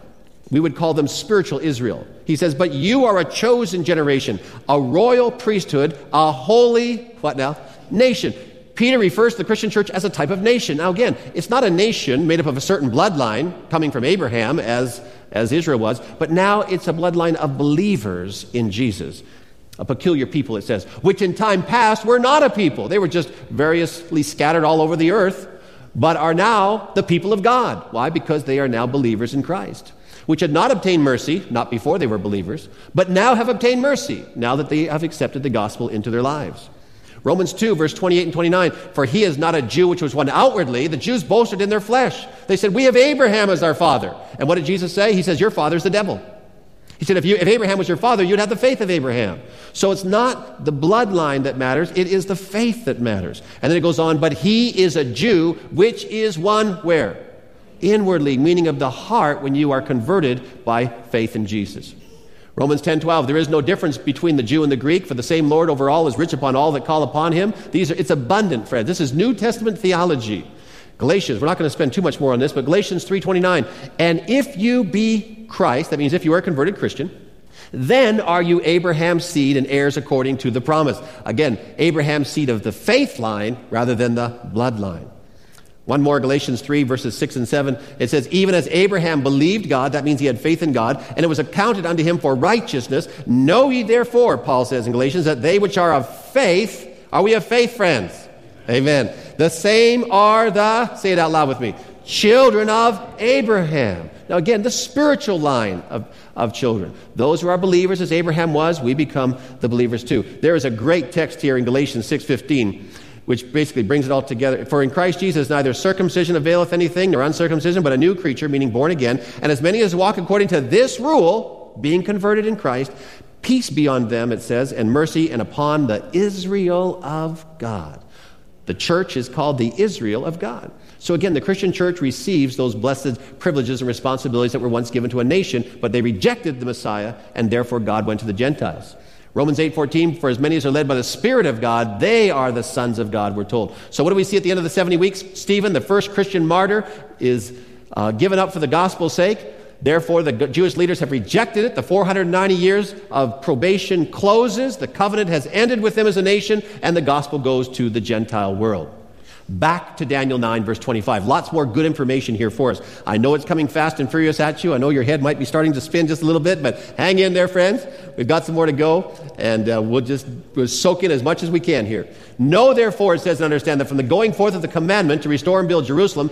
We would call them spiritual Israel. He says, but you are a chosen generation, a royal priesthood, a holy, what now? Nation. Peter refers to the Christian church as a type of nation. Now again, it's not a nation made up of a certain bloodline coming from Abraham as Israel was, but now it's a bloodline of believers in Jesus. A peculiar people, it says, which in time past were not a people. They were just variously scattered all over the earth, but are now the people of God. Why? Because they are now believers in Christ, which had not obtained mercy, not before they were believers, but now have obtained mercy, now that they have accepted the gospel into their lives. Romans 2, verse 28 and 29, for he is not a Jew which was one outwardly. The Jews boasted in their flesh. They said, we have Abraham as our father. And what did Jesus say? He says, your father's the devil. He said, if Abraham was your father, you'd have the faith of Abraham. So it's not the bloodline that matters, it is the faith that matters. And then it goes on, but he is a Jew, which is one where? Inwardly, meaning of the heart when you are converted by faith in Jesus. Romans 10:12, there is no difference between the Jew and the Greek, for the same Lord over all is rich upon all that call upon him. It's abundant, friends. This is New Testament theology. Galatians, we're not going to spend too much more on this, but Galatians 3:29, and if you be Christ, that means if you are a converted Christian, then are you Abraham's seed and heirs according to the promise. Again, Abraham's seed of the faith line rather than the bloodline. One more, Galatians 3, verses 6 and 7. It says, even as Abraham believed God, that means he had faith in God, and it was accounted unto him for righteousness. Know ye therefore, Paul says in Galatians, that they which are of faith, are we of faith, friends? Amen. The same are the, say it out loud with me, children of Abraham. Now again, the spiritual line of children. Those who are believers, as Abraham was, we become the believers too. There is a great text here in Galatians 6:15, which basically brings it all together. For in Christ Jesus neither circumcision availeth anything, nor uncircumcision, but a new creature, meaning born again. And as many as walk according to this rule, being converted in Christ, peace be on them, it says, and mercy, and upon the Israel of God. The church is called the Israel of God. So again, the Christian church receives those blessed privileges and responsibilities that were once given to a nation, but they rejected the Messiah, and therefore God went to the Gentiles. Romans 8:14, for as many as are led by the Spirit of God, they are the sons of God, we're told. So what do we see at the end of the 70 weeks? Stephen, the first Christian martyr, is given up for the gospel's sake. Therefore, the Jewish leaders have rejected it. The 490 years of probation closes. The covenant has ended with them as a nation, and the gospel goes to the Gentile world. Back to Daniel 9, verse 25. Lots more good information here for us. I know it's coming fast and furious at you. I know your head might be starting to spin just a little bit, but hang in there, friends. We've got some more to go, and we'll soak in as much as we can here. Know, therefore, it says, and understand that from the going forth of the commandment to restore and build Jerusalem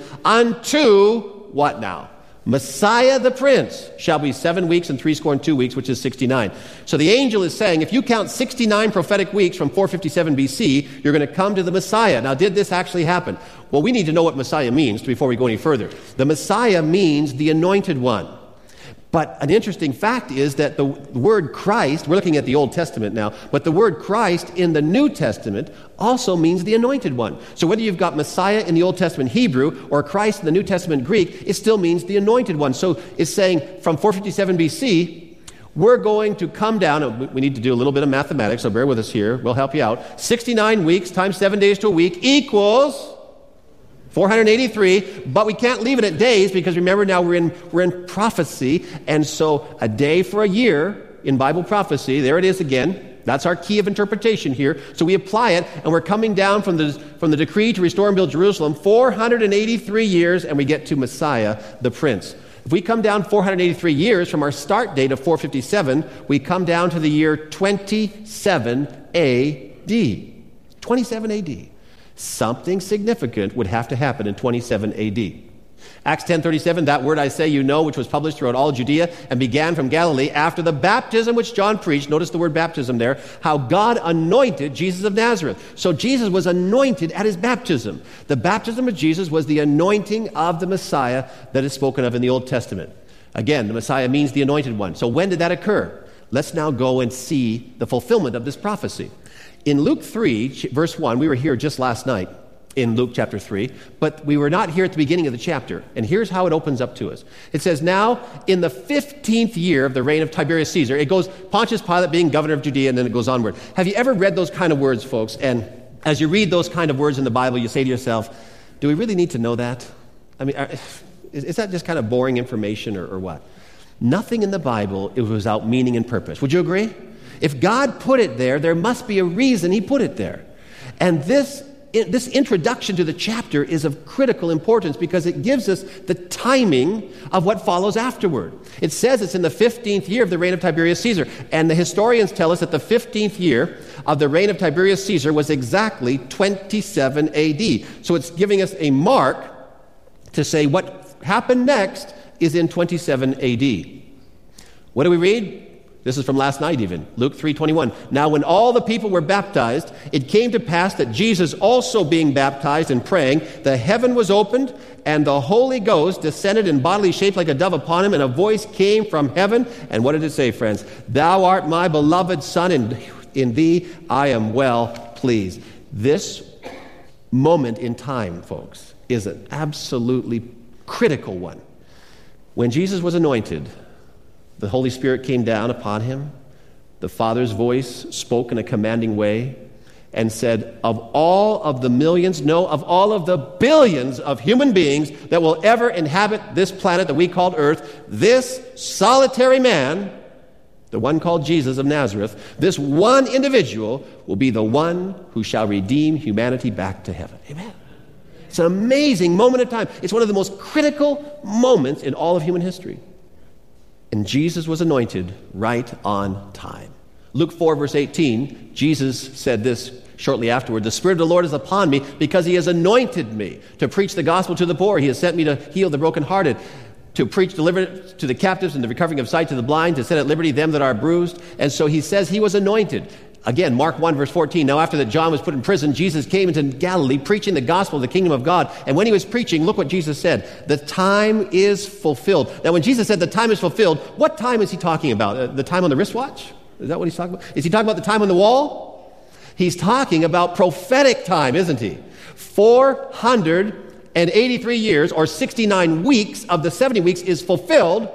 unto, what now? Messiah the Prince shall be 7 weeks and 62 weeks, which is 69. So the angel is saying, if you count 69 prophetic weeks from 457 BC, you're going to come to the Messiah. Now, did this actually happen? Well, we need to know what Messiah means before we go any further. The Messiah means the anointed one. But an interesting fact is that the word Christ, we're looking at the Old Testament now, but the word Christ in the New Testament also means the anointed one. So whether you've got Messiah in the Old Testament Hebrew or Christ in the New Testament Greek, it still means the anointed one. So it's saying from 457 BC, we're going to come down, we need to do a little bit of mathematics, so bear with us here, we'll help you out. 69 weeks times 7 days to a week equals 483, but we can't leave it at days because remember now we're in prophecy, and so a day for a year in Bible prophecy, there it is again. That's our key of interpretation here. So we apply it, and we're coming down from the decree to restore and build Jerusalem 483 years, and we get to Messiah, the Prince. If we come down 483 years from our start date of 457, we come down to the year 27 AD. 27 AD. Something significant would have to happen in 27 AD. Acts 10:37, that word I say you know, which was published throughout all Judea and began from Galilee after the baptism which John preached. Notice the word baptism there. How God anointed Jesus of Nazareth. So Jesus was anointed at his baptism. The baptism of Jesus was the anointing of the Messiah that is spoken of in the Old Testament. Again, the Messiah means the anointed one. So when did that occur? Let's now go and see the fulfillment of this prophecy. In Luke 3, verse 1, we were here just last night in Luke chapter 3, but we were not here at the beginning of the chapter. And here's how it opens up to us. It says, now in the 15th year of the reign of Tiberius Caesar, it goes Pontius Pilate being governor of Judea, and then it goes onward. Have you ever read those kind of words, folks? And as you read those kind of words in the Bible, you say to yourself, do we really need to know that? I mean, is that just kind of boring information or what? Nothing in the Bible is without meaning and purpose. Would you agree? If God put it there, there must be a reason he put it there. And this introduction to the chapter is of critical importance because it gives us the timing of what follows afterward. It says it's in the 15th year of the reign of Tiberius Caesar. And the historians tell us that the 15th year of the reign of Tiberius Caesar was exactly 27 AD. So it's giving us a mark to say what happened next is in 27 AD. What do we read? This is from last night even, Luke 3:21. Now when all the people were baptized, it came to pass that Jesus also being baptized and praying, the heaven was opened, and the Holy Ghost descended in bodily shape like a dove upon him, and a voice came from heaven. And what did it say, friends? Thou art my beloved Son, and in thee I am well pleased. This moment in time, folks, is an absolutely critical one. When Jesus was anointed, the Holy Spirit came down upon him. The Father's voice spoke in a commanding way and said, of all of the millions, no, of all of the billions of human beings that will ever inhabit this planet that we called Earth, this solitary man, the one called Jesus of Nazareth, this one individual will be the one who shall redeem humanity back to heaven. Amen. It's an amazing moment of time. It's one of the most critical moments in all of human history. And Jesus was anointed right on time. Luke 4, verse 18, Jesus said this shortly afterward, the Spirit of the Lord is upon me because he has anointed me to preach the gospel to the poor. He has sent me to heal the brokenhearted, to preach deliverance to the captives and the recovering of sight to the blind, to set at liberty them that are bruised. And so he says he was anointed. Again, Mark 1, verse 14, now after that John was put in prison, Jesus came into Galilee preaching the gospel of the kingdom of God. And when he was preaching, look what Jesus said, the time is fulfilled. Now when Jesus said the time is fulfilled, what time is he talking about? The time on the wristwatch? Is that what he's talking about? Is he talking about the time on the wall? He's talking about prophetic time, isn't he? 483 years or 69 weeks of the 70 weeks is fulfilled.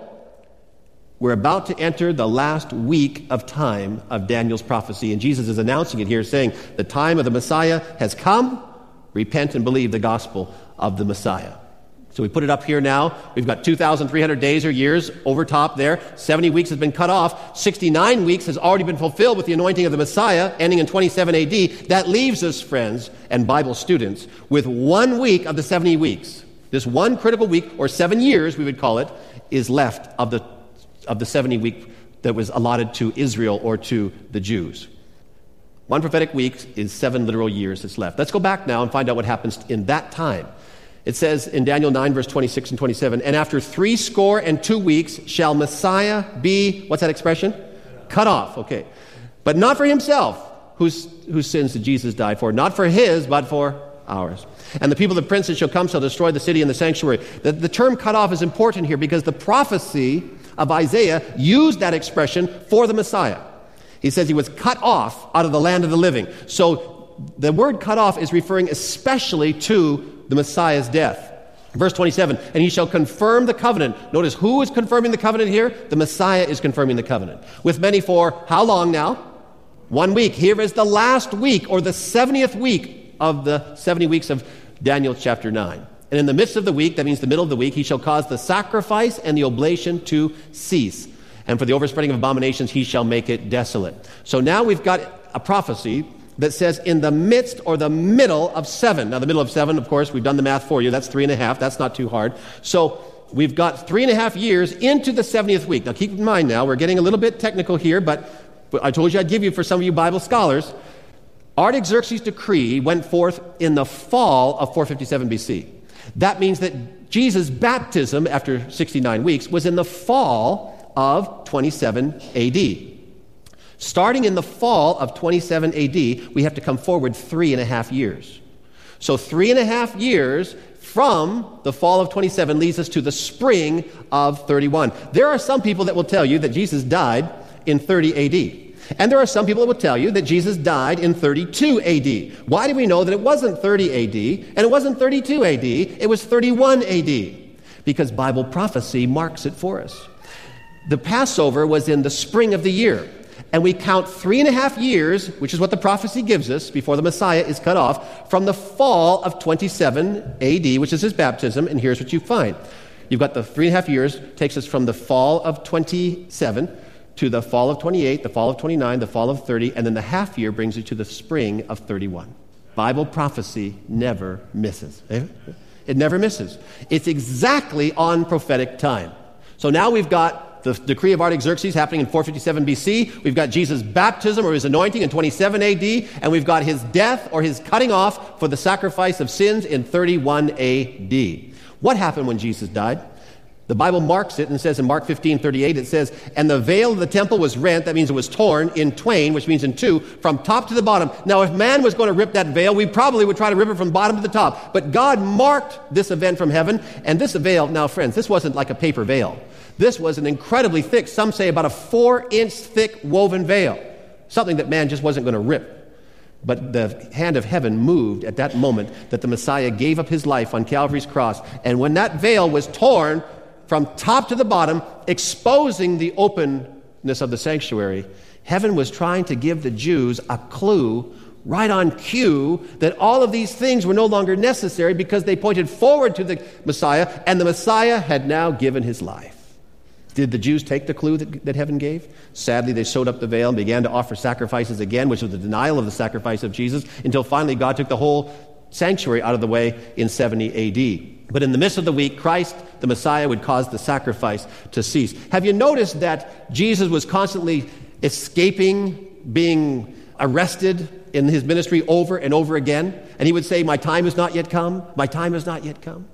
We're about to enter the last week of time of Daniel's prophecy, and Jesus is announcing it here, saying, the time of the Messiah has come. Repent and believe the gospel of the Messiah. So we put it up here now. We've got 2,300 days or years over top there. 70 weeks has been cut off. 69 weeks has already been fulfilled with the anointing of the Messiah, ending in 27 AD. That leaves us, friends and Bible students, with 1 week of the 70 weeks. This one critical week, or 7 years, we would call it, is left of the 70 week that was allotted to Israel or to the Jews. One prophetic week is 7 literal years that's left. Let's go back now and find out what happens in that time. It says in Daniel 9, verse 26 and 27, and after 62 weeks shall Messiah be, what's that expression? Cut off, okay. But not for himself, whose sins did Jesus die for? Not for his, but for ours. And the people of the princes shall come, shall destroy the city and the sanctuary. The term cut off is important here because the prophecy of Isaiah used that expression for the Messiah. He says he was cut off out of the land of the living. So the word cut off is referring especially to the Messiah's death. Verse 27, and he shall confirm the covenant. Notice who is confirming the covenant here? The Messiah is confirming the covenant. With many for how long now? 1 week. Here is the last week or the 70th week of the 70 weeks of Daniel chapter 9. And in the midst of the week, that means the middle of the week, he shall cause the sacrifice and the oblation to cease. And for the overspreading of abominations, he shall make it desolate. So now we've got a prophecy that says in the midst or the middle of 7. Now the middle of 7, of course, we've done the math for you. That's 3.5. That's not too hard. So we've got 3.5 years into the 70th week. Now keep in mind now, we're getting a little bit technical here, but I told you I'd give you for some of you Bible scholars. Artaxerxes' decree went forth in the fall of 457 BC. That means that Jesus' baptism after 69 weeks was in the fall of 27 AD. Starting in the fall of 27 AD, we have to come forward 3.5 years. So 3.5 years from the fall of 27 leads us to the spring of 31. There are some people that will tell you that Jesus died in 30 AD. And there are some people that will tell you that Jesus died in 32 AD. Why do we know that it wasn't 30 AD and it wasn't 32 AD, it was 31 AD? Because Bible prophecy marks it for us. The Passover was in the spring of the year. And we count 3.5 years, which is what the prophecy gives us before the Messiah is cut off, from the fall of 27 AD, which is his baptism, and here's what you find. You've got the 3.5 years, takes us from the fall of 27 to the fall of 28, the fall of 29, the fall of 30, and then the half year brings you to the spring of 31. Bible prophecy never misses. It never misses. It's exactly on prophetic time. So now we've got the decree of Artaxerxes happening in 457 BC. We've got Jesus' baptism or his anointing in 27 AD. And we've got his death or his cutting off for the sacrifice of sins in 31 AD. What happened when Jesus died? The Bible marks it and says in Mark 15:38, it says, and the veil of the temple was rent, that means it was torn in twain, which means in two, from top to the bottom. Now, if man was going to rip that veil, we probably would try to rip it from bottom to the top. But God marked this event from heaven, and this veil, now friends, this wasn't like a paper veil. This was an incredibly thick, some say about a 4-inch thick woven veil, something that man just wasn't going to rip. But the hand of heaven moved at that moment that the Messiah gave up his life on Calvary's cross. And when that veil was torn from top to the bottom, exposing the openness of the sanctuary, heaven was trying to give the Jews a clue right on cue that all of these things were no longer necessary because they pointed forward to the Messiah, and the Messiah had now given his life. Did the Jews take the clue that heaven gave? Sadly, they sewed up the veil and began to offer sacrifices again, which was the denial of the sacrifice of Jesus, until finally God took the whole sanctuary out of the way in 70 AD. But in the midst of the week, Christ, the Messiah, would cause the sacrifice to cease. Have you noticed that Jesus was constantly escaping being arrested in his ministry over and over again? And he would say, my time has not yet come. My time has not yet come.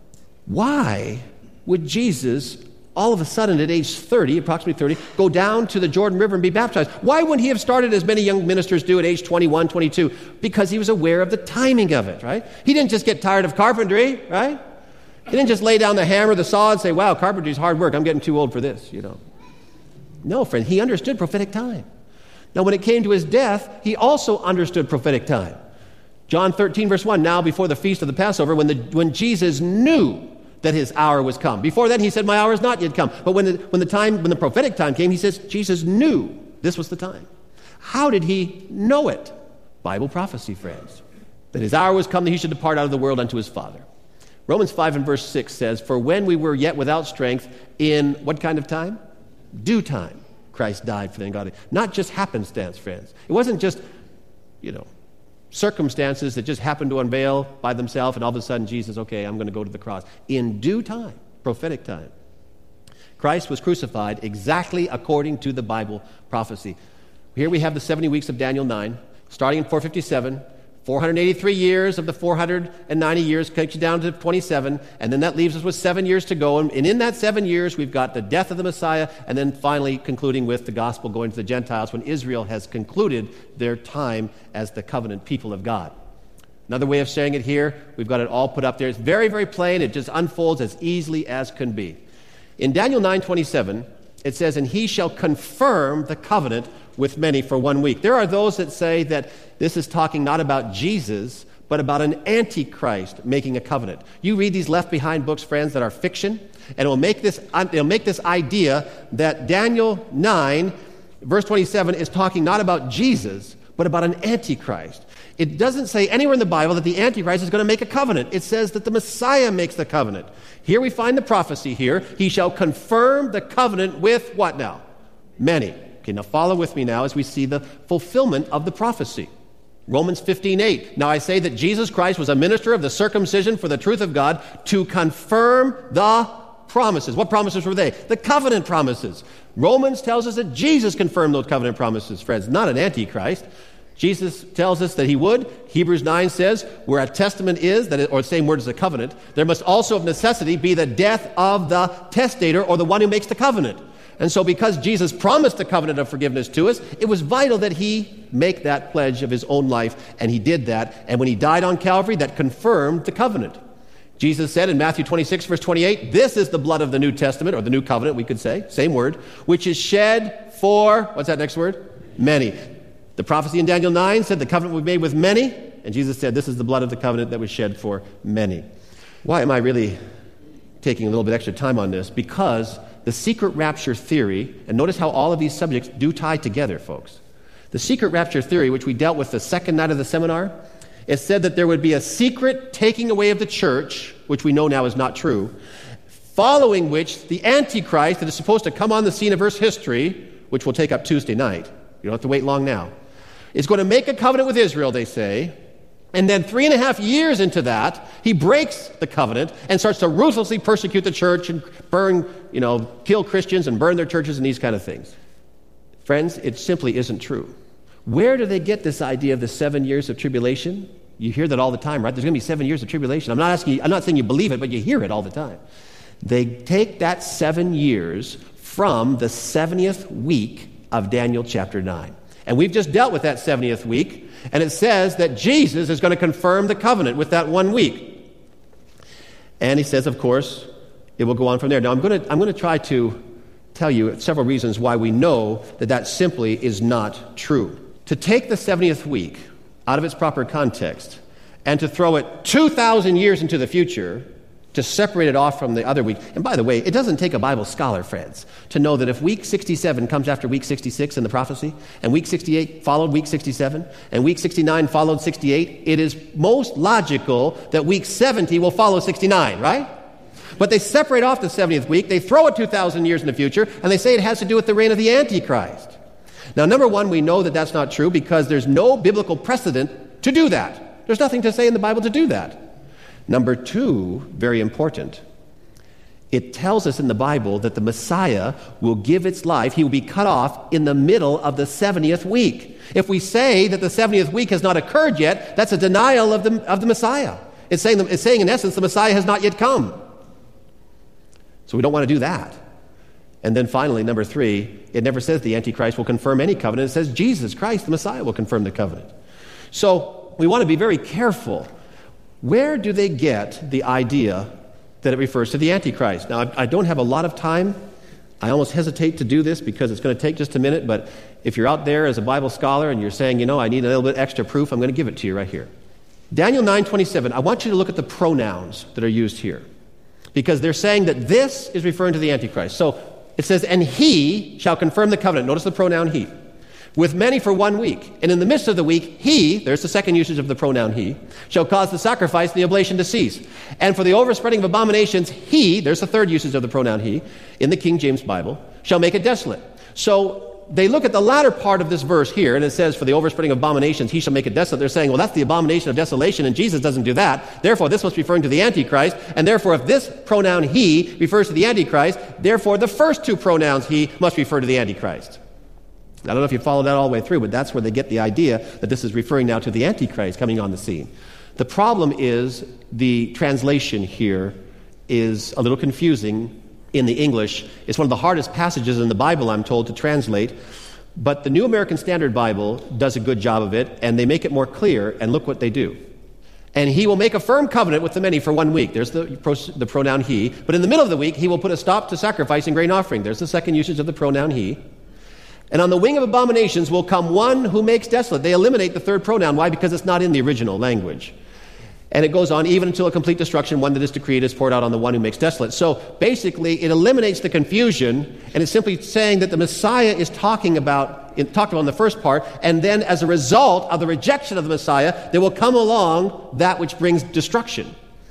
Why would Jesus, all of a sudden at age 30, approximately 30, go down to the Jordan River and be baptized? Why wouldn't he have started as many young ministers do at age 21, 22? Because he was aware of the timing of it, right? He didn't just get tired of carpentry, right? He didn't just lay down the hammer, the saw, and say, wow, carpentry is hard work. I'm getting too old for this, No, friend, he understood prophetic time. Now, when it came to his death, he also understood prophetic time. John 13, verse 1, now before the feast of the Passover, when Jesus knew that his hour was come. Before then, he said, my hour is not yet come. But when the prophetic time came, he says, Jesus knew this was the time. How did he know it? Bible prophecy, friends. That his hour was come, that he should depart out of the world unto his Father. Romans 5 and verse 6 says, for when we were yet without strength, in what kind of time? Due time, Christ died for the ungodly. Not just happenstance, friends. It wasn't just, circumstances that just happened to unveil by themselves, and all of a sudden Jesus, okay, I'm going to go to the cross. In due time, prophetic time, Christ was crucified exactly according to the Bible prophecy. Here we have the 70 weeks of Daniel 9, starting in 457, 483 years of the 490 years takes you down to 27, and then that leaves us with 7 years to go. And in that 7 years, we've got the death of the Messiah, and then finally concluding with the gospel going to the Gentiles when Israel has concluded their time as the covenant people of God. Another way of saying it here, we've got it all put up there. It's very, very plain. It just unfolds as easily as can be. In Daniel 9:27, it says, and he shall confirm the covenant with many for 1 week. There are those that say that this is talking not about Jesus, but about an antichrist making a covenant. You read these Left Behind books, friends, that are fiction, and it'll make this idea that Daniel 9, verse 27, is talking not about Jesus, but about an antichrist. It doesn't say anywhere in the Bible that the antichrist is going to make a covenant. It says that the Messiah makes the covenant. Here we find the prophecy here. He shall confirm the covenant with what now? Many. Okay, now follow with me now as we see the fulfillment of the prophecy. Romans 15:8. Now I say that Jesus Christ was a minister of the circumcision for the truth of God to confirm the promises. What promises were they? The covenant promises. Romans tells us that Jesus confirmed those covenant promises, friends, not an antichrist. Jesus tells us that he would. Hebrews 9 says, where a testament is, or the same word as a covenant, there must also of necessity be the death of the testator or the one who makes the covenant. And so because Jesus promised the covenant of forgiveness to us, it was vital that he make that pledge of his own life, and he did that. And when he died on Calvary, that confirmed the covenant. Jesus said in Matthew 26, verse 28, this is the blood of the New Testament, or the New Covenant, we could say, same word, which is shed for, what's that next word? Many. The prophecy in Daniel 9 said the covenant was made with many, and Jesus said this is the blood of the covenant that was shed for many. Why am I really taking a little bit extra time on this? Because the secret rapture theory, and notice how all of these subjects do tie together, folks. The secret rapture theory, which we dealt with the second night of the seminar, it said that there would be a secret taking away of the church, which we know now is not true, following which the Antichrist that is supposed to come on the scene of Earth's history, which we'll take up Tuesday night, you don't have to wait long now, is going to make a covenant with Israel, they say, and then 3.5 years into that, he breaks the covenant and starts to ruthlessly persecute the church and burn, kill Christians and burn their churches and these kind of things. Friends, it simply isn't true. Where do they get this idea of the 7 years of tribulation? You hear that all the time, right? There's going to be 7 years of tribulation. I'm not saying you believe it, but you hear it all the time. They take that 7 years from the 70th week of Daniel chapter 9. And we've just dealt with that 70th week, and it says that Jesus is going to confirm the covenant with that 1 week. And he says, of course, it will go on from there. Now, I'm going to try to tell you several reasons why we know that simply is not true. To take the 70th week out of its proper context and to throw it 2,000 years into the future, to separate it off from the other week. And by the way, it doesn't take a Bible scholar, friends, to know that if week 67 comes after week 66 in the prophecy, and week 68 followed week 67, and week 69 followed 68, it is most logical that week 70 will follow 69, right? But they separate off the 70th week, they throw it 2,000 years in the future, and they say it has to do with the reign of the Antichrist. Now, number one, we know that that's not true because there's no biblical precedent to do that. There's nothing to say in the Bible to do that. Number two, very important, it tells us in the Bible that the Messiah will give its life, he will be cut off in the middle of the 70th week. If we say that the 70th week has not occurred yet, that's a denial of the Messiah. It's saying in essence the Messiah has not yet come. So we don't want to do that. And then finally, number three, it never says the Antichrist will confirm any covenant. It says Jesus Christ, the Messiah, will confirm the covenant. So we want to be very careful. Where do they get the idea that it refers to the Antichrist? Now, I don't have a lot of time. I almost hesitate to do this because it's going to take just a minute, but if you're out there as a Bible scholar and you're saying, I need a little bit extra proof, I'm going to give it to you right here. Daniel 9:27, I want you to look at the pronouns that are used here because they're saying that this is referring to the Antichrist. So it says, and he shall confirm the covenant. Notice the pronoun he. With many for 1 week. And in the midst of the week, he, there's the second usage of the pronoun he, shall cause the sacrifice and the oblation to cease. And for the overspreading of abominations, he, there's the third usage of the pronoun he, in the King James Bible, shall make it desolate. So they look at the latter part of this verse here, and it says, for the overspreading of abominations, he shall make it desolate. They're saying, well, that's the abomination of desolation, and Jesus doesn't do that. Therefore, this must be referring to the Antichrist. And therefore, if this pronoun he refers to the Antichrist, therefore the first two pronouns he must refer to the Antichrist. I don't know if you followed that all the way through, but that's where they get the idea that this is referring now to the Antichrist coming on the scene. The problem is the translation here is a little confusing in the English. It's one of the hardest passages in the Bible, I'm told, to translate. But the New American Standard Bible does a good job of it, and they make it more clear, and look what they do. And he will make a firm covenant with the many for 1 week. There's the pronoun he. But in the middle of the week, he will put a stop to sacrifice and grain offering. There's the second usage of the pronoun he. And on the wing of abominations will come one who makes desolate. They eliminate the third pronoun. Why? Because it's not in the original language. And it goes on, even until a complete destruction, one that is decreed is poured out on the one who makes desolate. So basically, it eliminates the confusion, and it's simply saying that the Messiah is talked about in the first part, and then as a result of the rejection of the Messiah, there will come along that which brings destruction.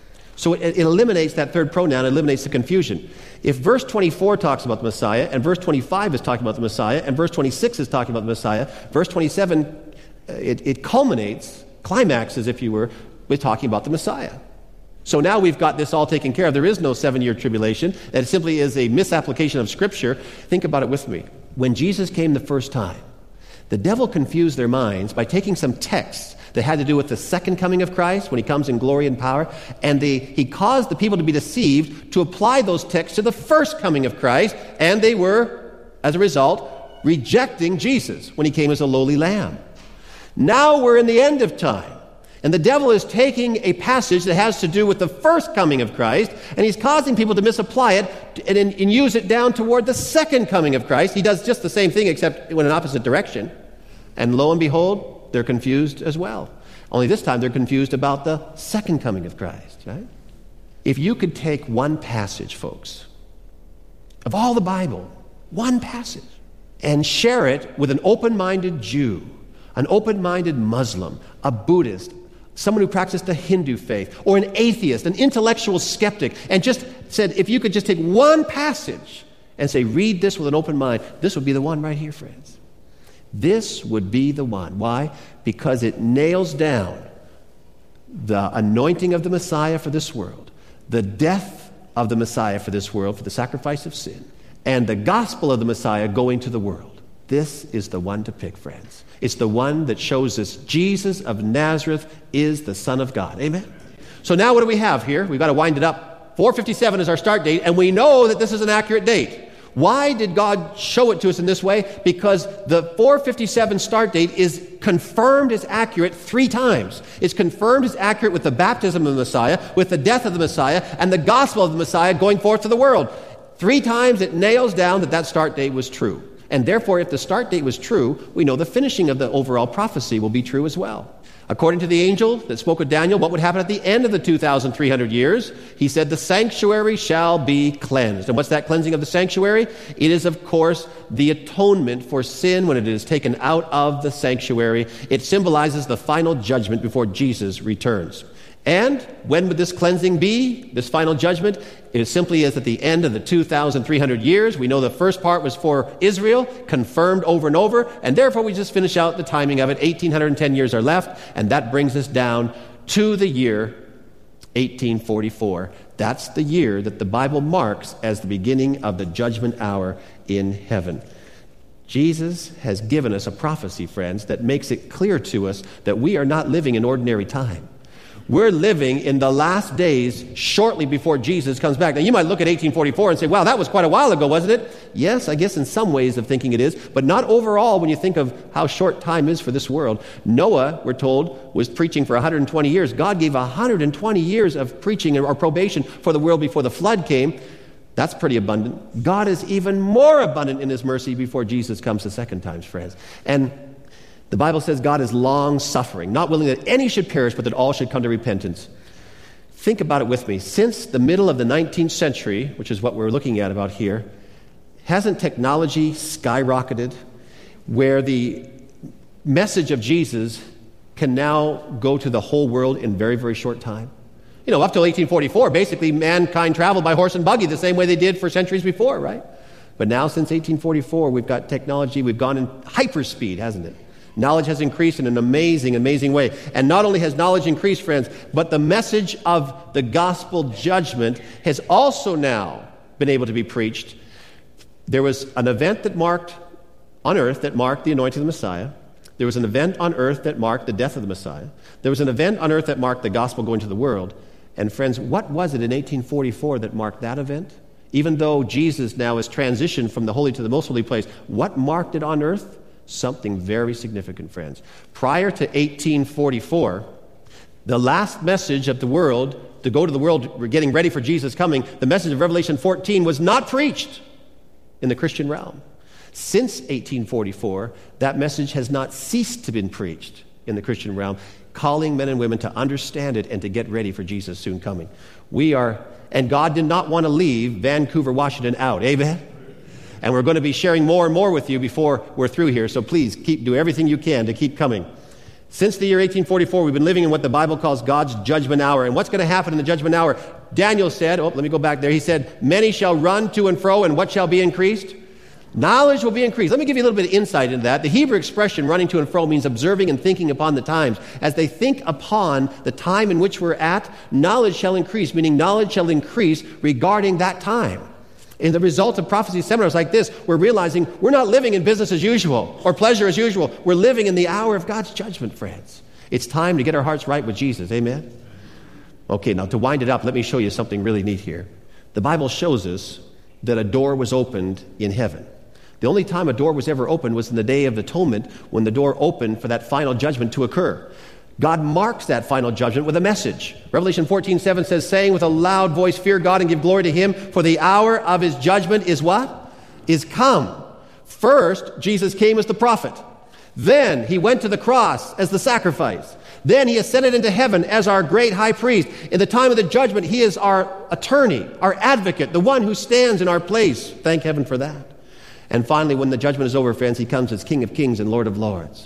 So it eliminates that third pronoun, eliminates the confusion. If verse 24 talks about the Messiah, and verse 25 is talking about the Messiah, and verse 26 is talking about the Messiah, verse 27, it culminates, climaxes, if you were, with talking about the Messiah. So now we've got this all taken care of. There is no 7-year tribulation. That simply is a misapplication of Scripture. Think about it with me. When Jesus came the first time, the devil confused their minds by taking some texts that had to do with the second coming of Christ, when he comes in glory and power, and he caused the people to be deceived to apply those texts to the first coming of Christ, and they were, as a result, rejecting Jesus when he came as a lowly lamb. Now we're in the end of time, and the devil is taking a passage that has to do with the first coming of Christ, and he's causing people to misapply it and use it down toward the second coming of Christ. He does just the same thing, except in an opposite direction. And lo and behold, they're confused as well. Only this time they're confused about the second coming of Christ, right? If you could take one passage, folks, of all the Bible, one passage, and share it with an open-minded Jew, an open-minded Muslim, a Buddhist, someone who practiced a Hindu faith, or an atheist, an intellectual skeptic, and just said, if you could just take one passage and say, read this with an open mind, this would be the one right here, friends. This would be the one. Why? Because it nails down the anointing of the Messiah for this world, the death of the Messiah for this world, for the sacrifice of sin, and the gospel of the Messiah going to the world. This is the one to pick, friends. It's the one that shows us Jesus of Nazareth is the Son of God. Amen? So now what do we have here? We've got to wind it up. 457 is our start date, and we know that this is an accurate date. Why did God show it to us in this way? Because the 457 start date is confirmed as accurate 3 times. It's confirmed as accurate with the baptism of the Messiah, with the death of the Messiah, and the gospel of the Messiah going forth to the world. 3 times it nails down that start date was true. And therefore, if the start date was true, we know the finishing of the overall prophecy will be true as well. According to the angel that spoke with Daniel, what would happen at the end of the 2,300 years? He said, the sanctuary shall be cleansed. And what's that cleansing of the sanctuary? It is, of course, the atonement for sin when it is taken out of the sanctuary. It symbolizes the final judgment before Jesus returns. And when would this cleansing be, this final judgment? It simply is at the end of the 2,300 years. We know the first part was for Israel, confirmed over and over, and therefore we just finish out the timing of it. 1,810 years are left, and that brings us down to the year 1844. That's the year that the Bible marks as the beginning of the judgment hour in heaven. Jesus has given us a prophecy, friends, that makes it clear to us that we are not living in ordinary time. We're living in the last days shortly before Jesus comes back. Now, you might look at 1844 and say, wow, that was quite a while ago, wasn't it? Yes, I guess in some ways of thinking it is, but not overall when you think of how short time is for this world. Noah, we're told, was preaching for 120 years. God gave 120 years of preaching or probation for the world before the flood came. That's pretty abundant. God is even more abundant in his mercy before Jesus comes the second time, friends. And the Bible says God is long-suffering, not willing that any should perish, but that all should come to repentance. Think about it with me. Since the middle of the 19th century, which is what we're looking at about here, hasn't technology skyrocketed where the message of Jesus can now go to the whole world in very, very short time? You know, up till 1844, basically mankind traveled by horse and buggy the same way they did for centuries before, right? But now since 1844, we've got technology, we've gone in hyperspeed, hasn't it? Knowledge has increased in an amazing, amazing way. And not only has knowledge increased, friends, but the message of the gospel judgment has also now been able to be preached. There was an event that marked on earth that marked the anointing of the Messiah. There was an event on earth that marked the death of the Messiah. There was an event on earth that marked the gospel going to the world. And friends, what was it in 1844 that marked that event? Even though Jesus now has transitioned from the holy to the most holy place, what marked it on earth? Something very significant, friends. Prior to 1844, the last message of the world, to go to the world, we're getting ready for Jesus coming, the message of Revelation 14 was not preached in the Christian realm. Since 1844, that message has not ceased to be preached in the Christian realm, calling men and women to understand it and to get ready for Jesus' soon coming. And God did not want to leave Vancouver, Washington out. Amen? And we're going to be sharing more and more with you before we're through here. So please do everything you can to keep coming. Since the year 1844, we've been living in what the Bible calls God's judgment hour. And what's going to happen in the judgment hour? Daniel said, let me go back there. He said, many shall run to and fro, and what shall be increased? Knowledge will be increased. Let me give you a little bit of insight into that. The Hebrew expression running to and fro means observing and thinking upon the times. As they think upon the time in which we're at, knowledge shall increase, meaning knowledge shall increase regarding that time. In the result of prophecy seminars like this, we're realizing we're not living in business as usual or pleasure as usual. We're living in the hour of God's judgment, friends. It's time to get our hearts right with Jesus. Amen? Okay, now to wind it up, let me show you something really neat here. The Bible shows us that a door was opened in heaven. The only time a door was ever opened was in the Day of Atonement, when the door opened for that final judgment to occur. God marks that final judgment with a message. Revelation 14:7 says, saying with a loud voice, fear God and give glory to him, for the hour of his judgment is what? Is come. First, Jesus came as the prophet. Then he went to the cross as the sacrifice. Then he ascended into heaven as our great high priest. In the time of the judgment, he is our attorney, our advocate, the one who stands in our place. Thank heaven for that. And finally, when the judgment is over, friends, he comes as King of Kings and Lord of Lords.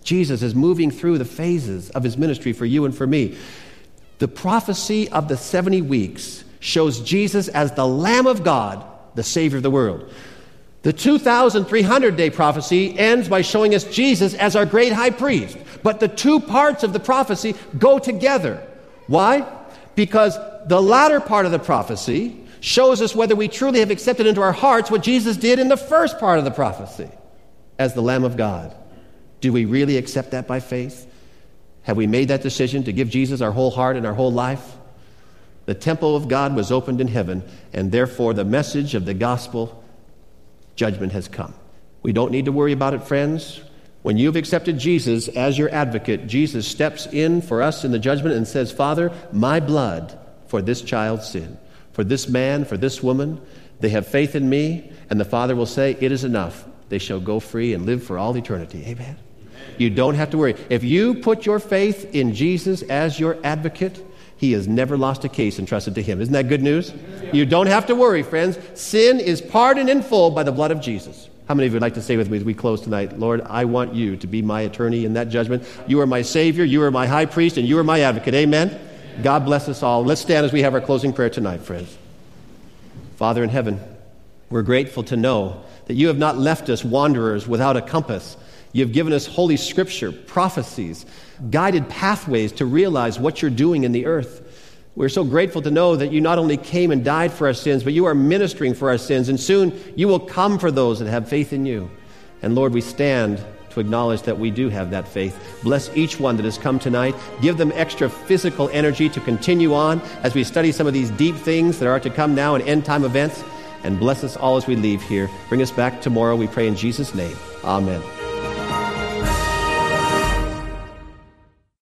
Jesus is moving through the phases of his ministry for you and for me. The prophecy of the 70 weeks shows Jesus as the Lamb of God, the Savior of the world. The 2,300-day prophecy ends by showing us Jesus as our great high priest. But the two parts of the prophecy go together. Why? Because the latter part of the prophecy shows us whether we truly have accepted into our hearts what Jesus did in the first part of the prophecy as the Lamb of God. Do we really accept that by faith? Have we made that decision to give Jesus our whole heart and our whole life? The temple of God was opened in heaven, and therefore the message of the gospel, judgment has come. We don't need to worry about it, friends. When you've accepted Jesus as your advocate, Jesus steps in for us in the judgment and says, Father, my blood for this child's sin, for this man, for this woman, they have faith in me, and the Father will say, it is enough. They shall go free and live for all eternity. Amen. You don't have to worry. If you put your faith in Jesus as your advocate, he has never lost a case entrusted to him. Isn't that good news? You don't have to worry, friends. Sin is pardoned in full by the blood of Jesus. How many of you would like to say with me as we close tonight, Lord, I want you to be my attorney in that judgment. You are my Savior, you are my high priest, and you are my advocate. Amen? God bless us all. Let's stand as we have our closing prayer tonight, friends. Father in heaven, we're grateful to know that you have not left us wanderers without a compass. You've given us Holy Scripture, prophecies, guided pathways to realize what you're doing in the earth. We're so grateful to know that you not only came and died for our sins, but you are ministering for our sins, and soon you will come for those that have faith in you. And Lord, we stand to acknowledge that we do have that faith. Bless each one that has come tonight. Give them extra physical energy to continue on as we study some of these deep things that are to come now in end-time events. And bless us all as we leave here. Bring us back tomorrow, we pray in Jesus' name. Amen.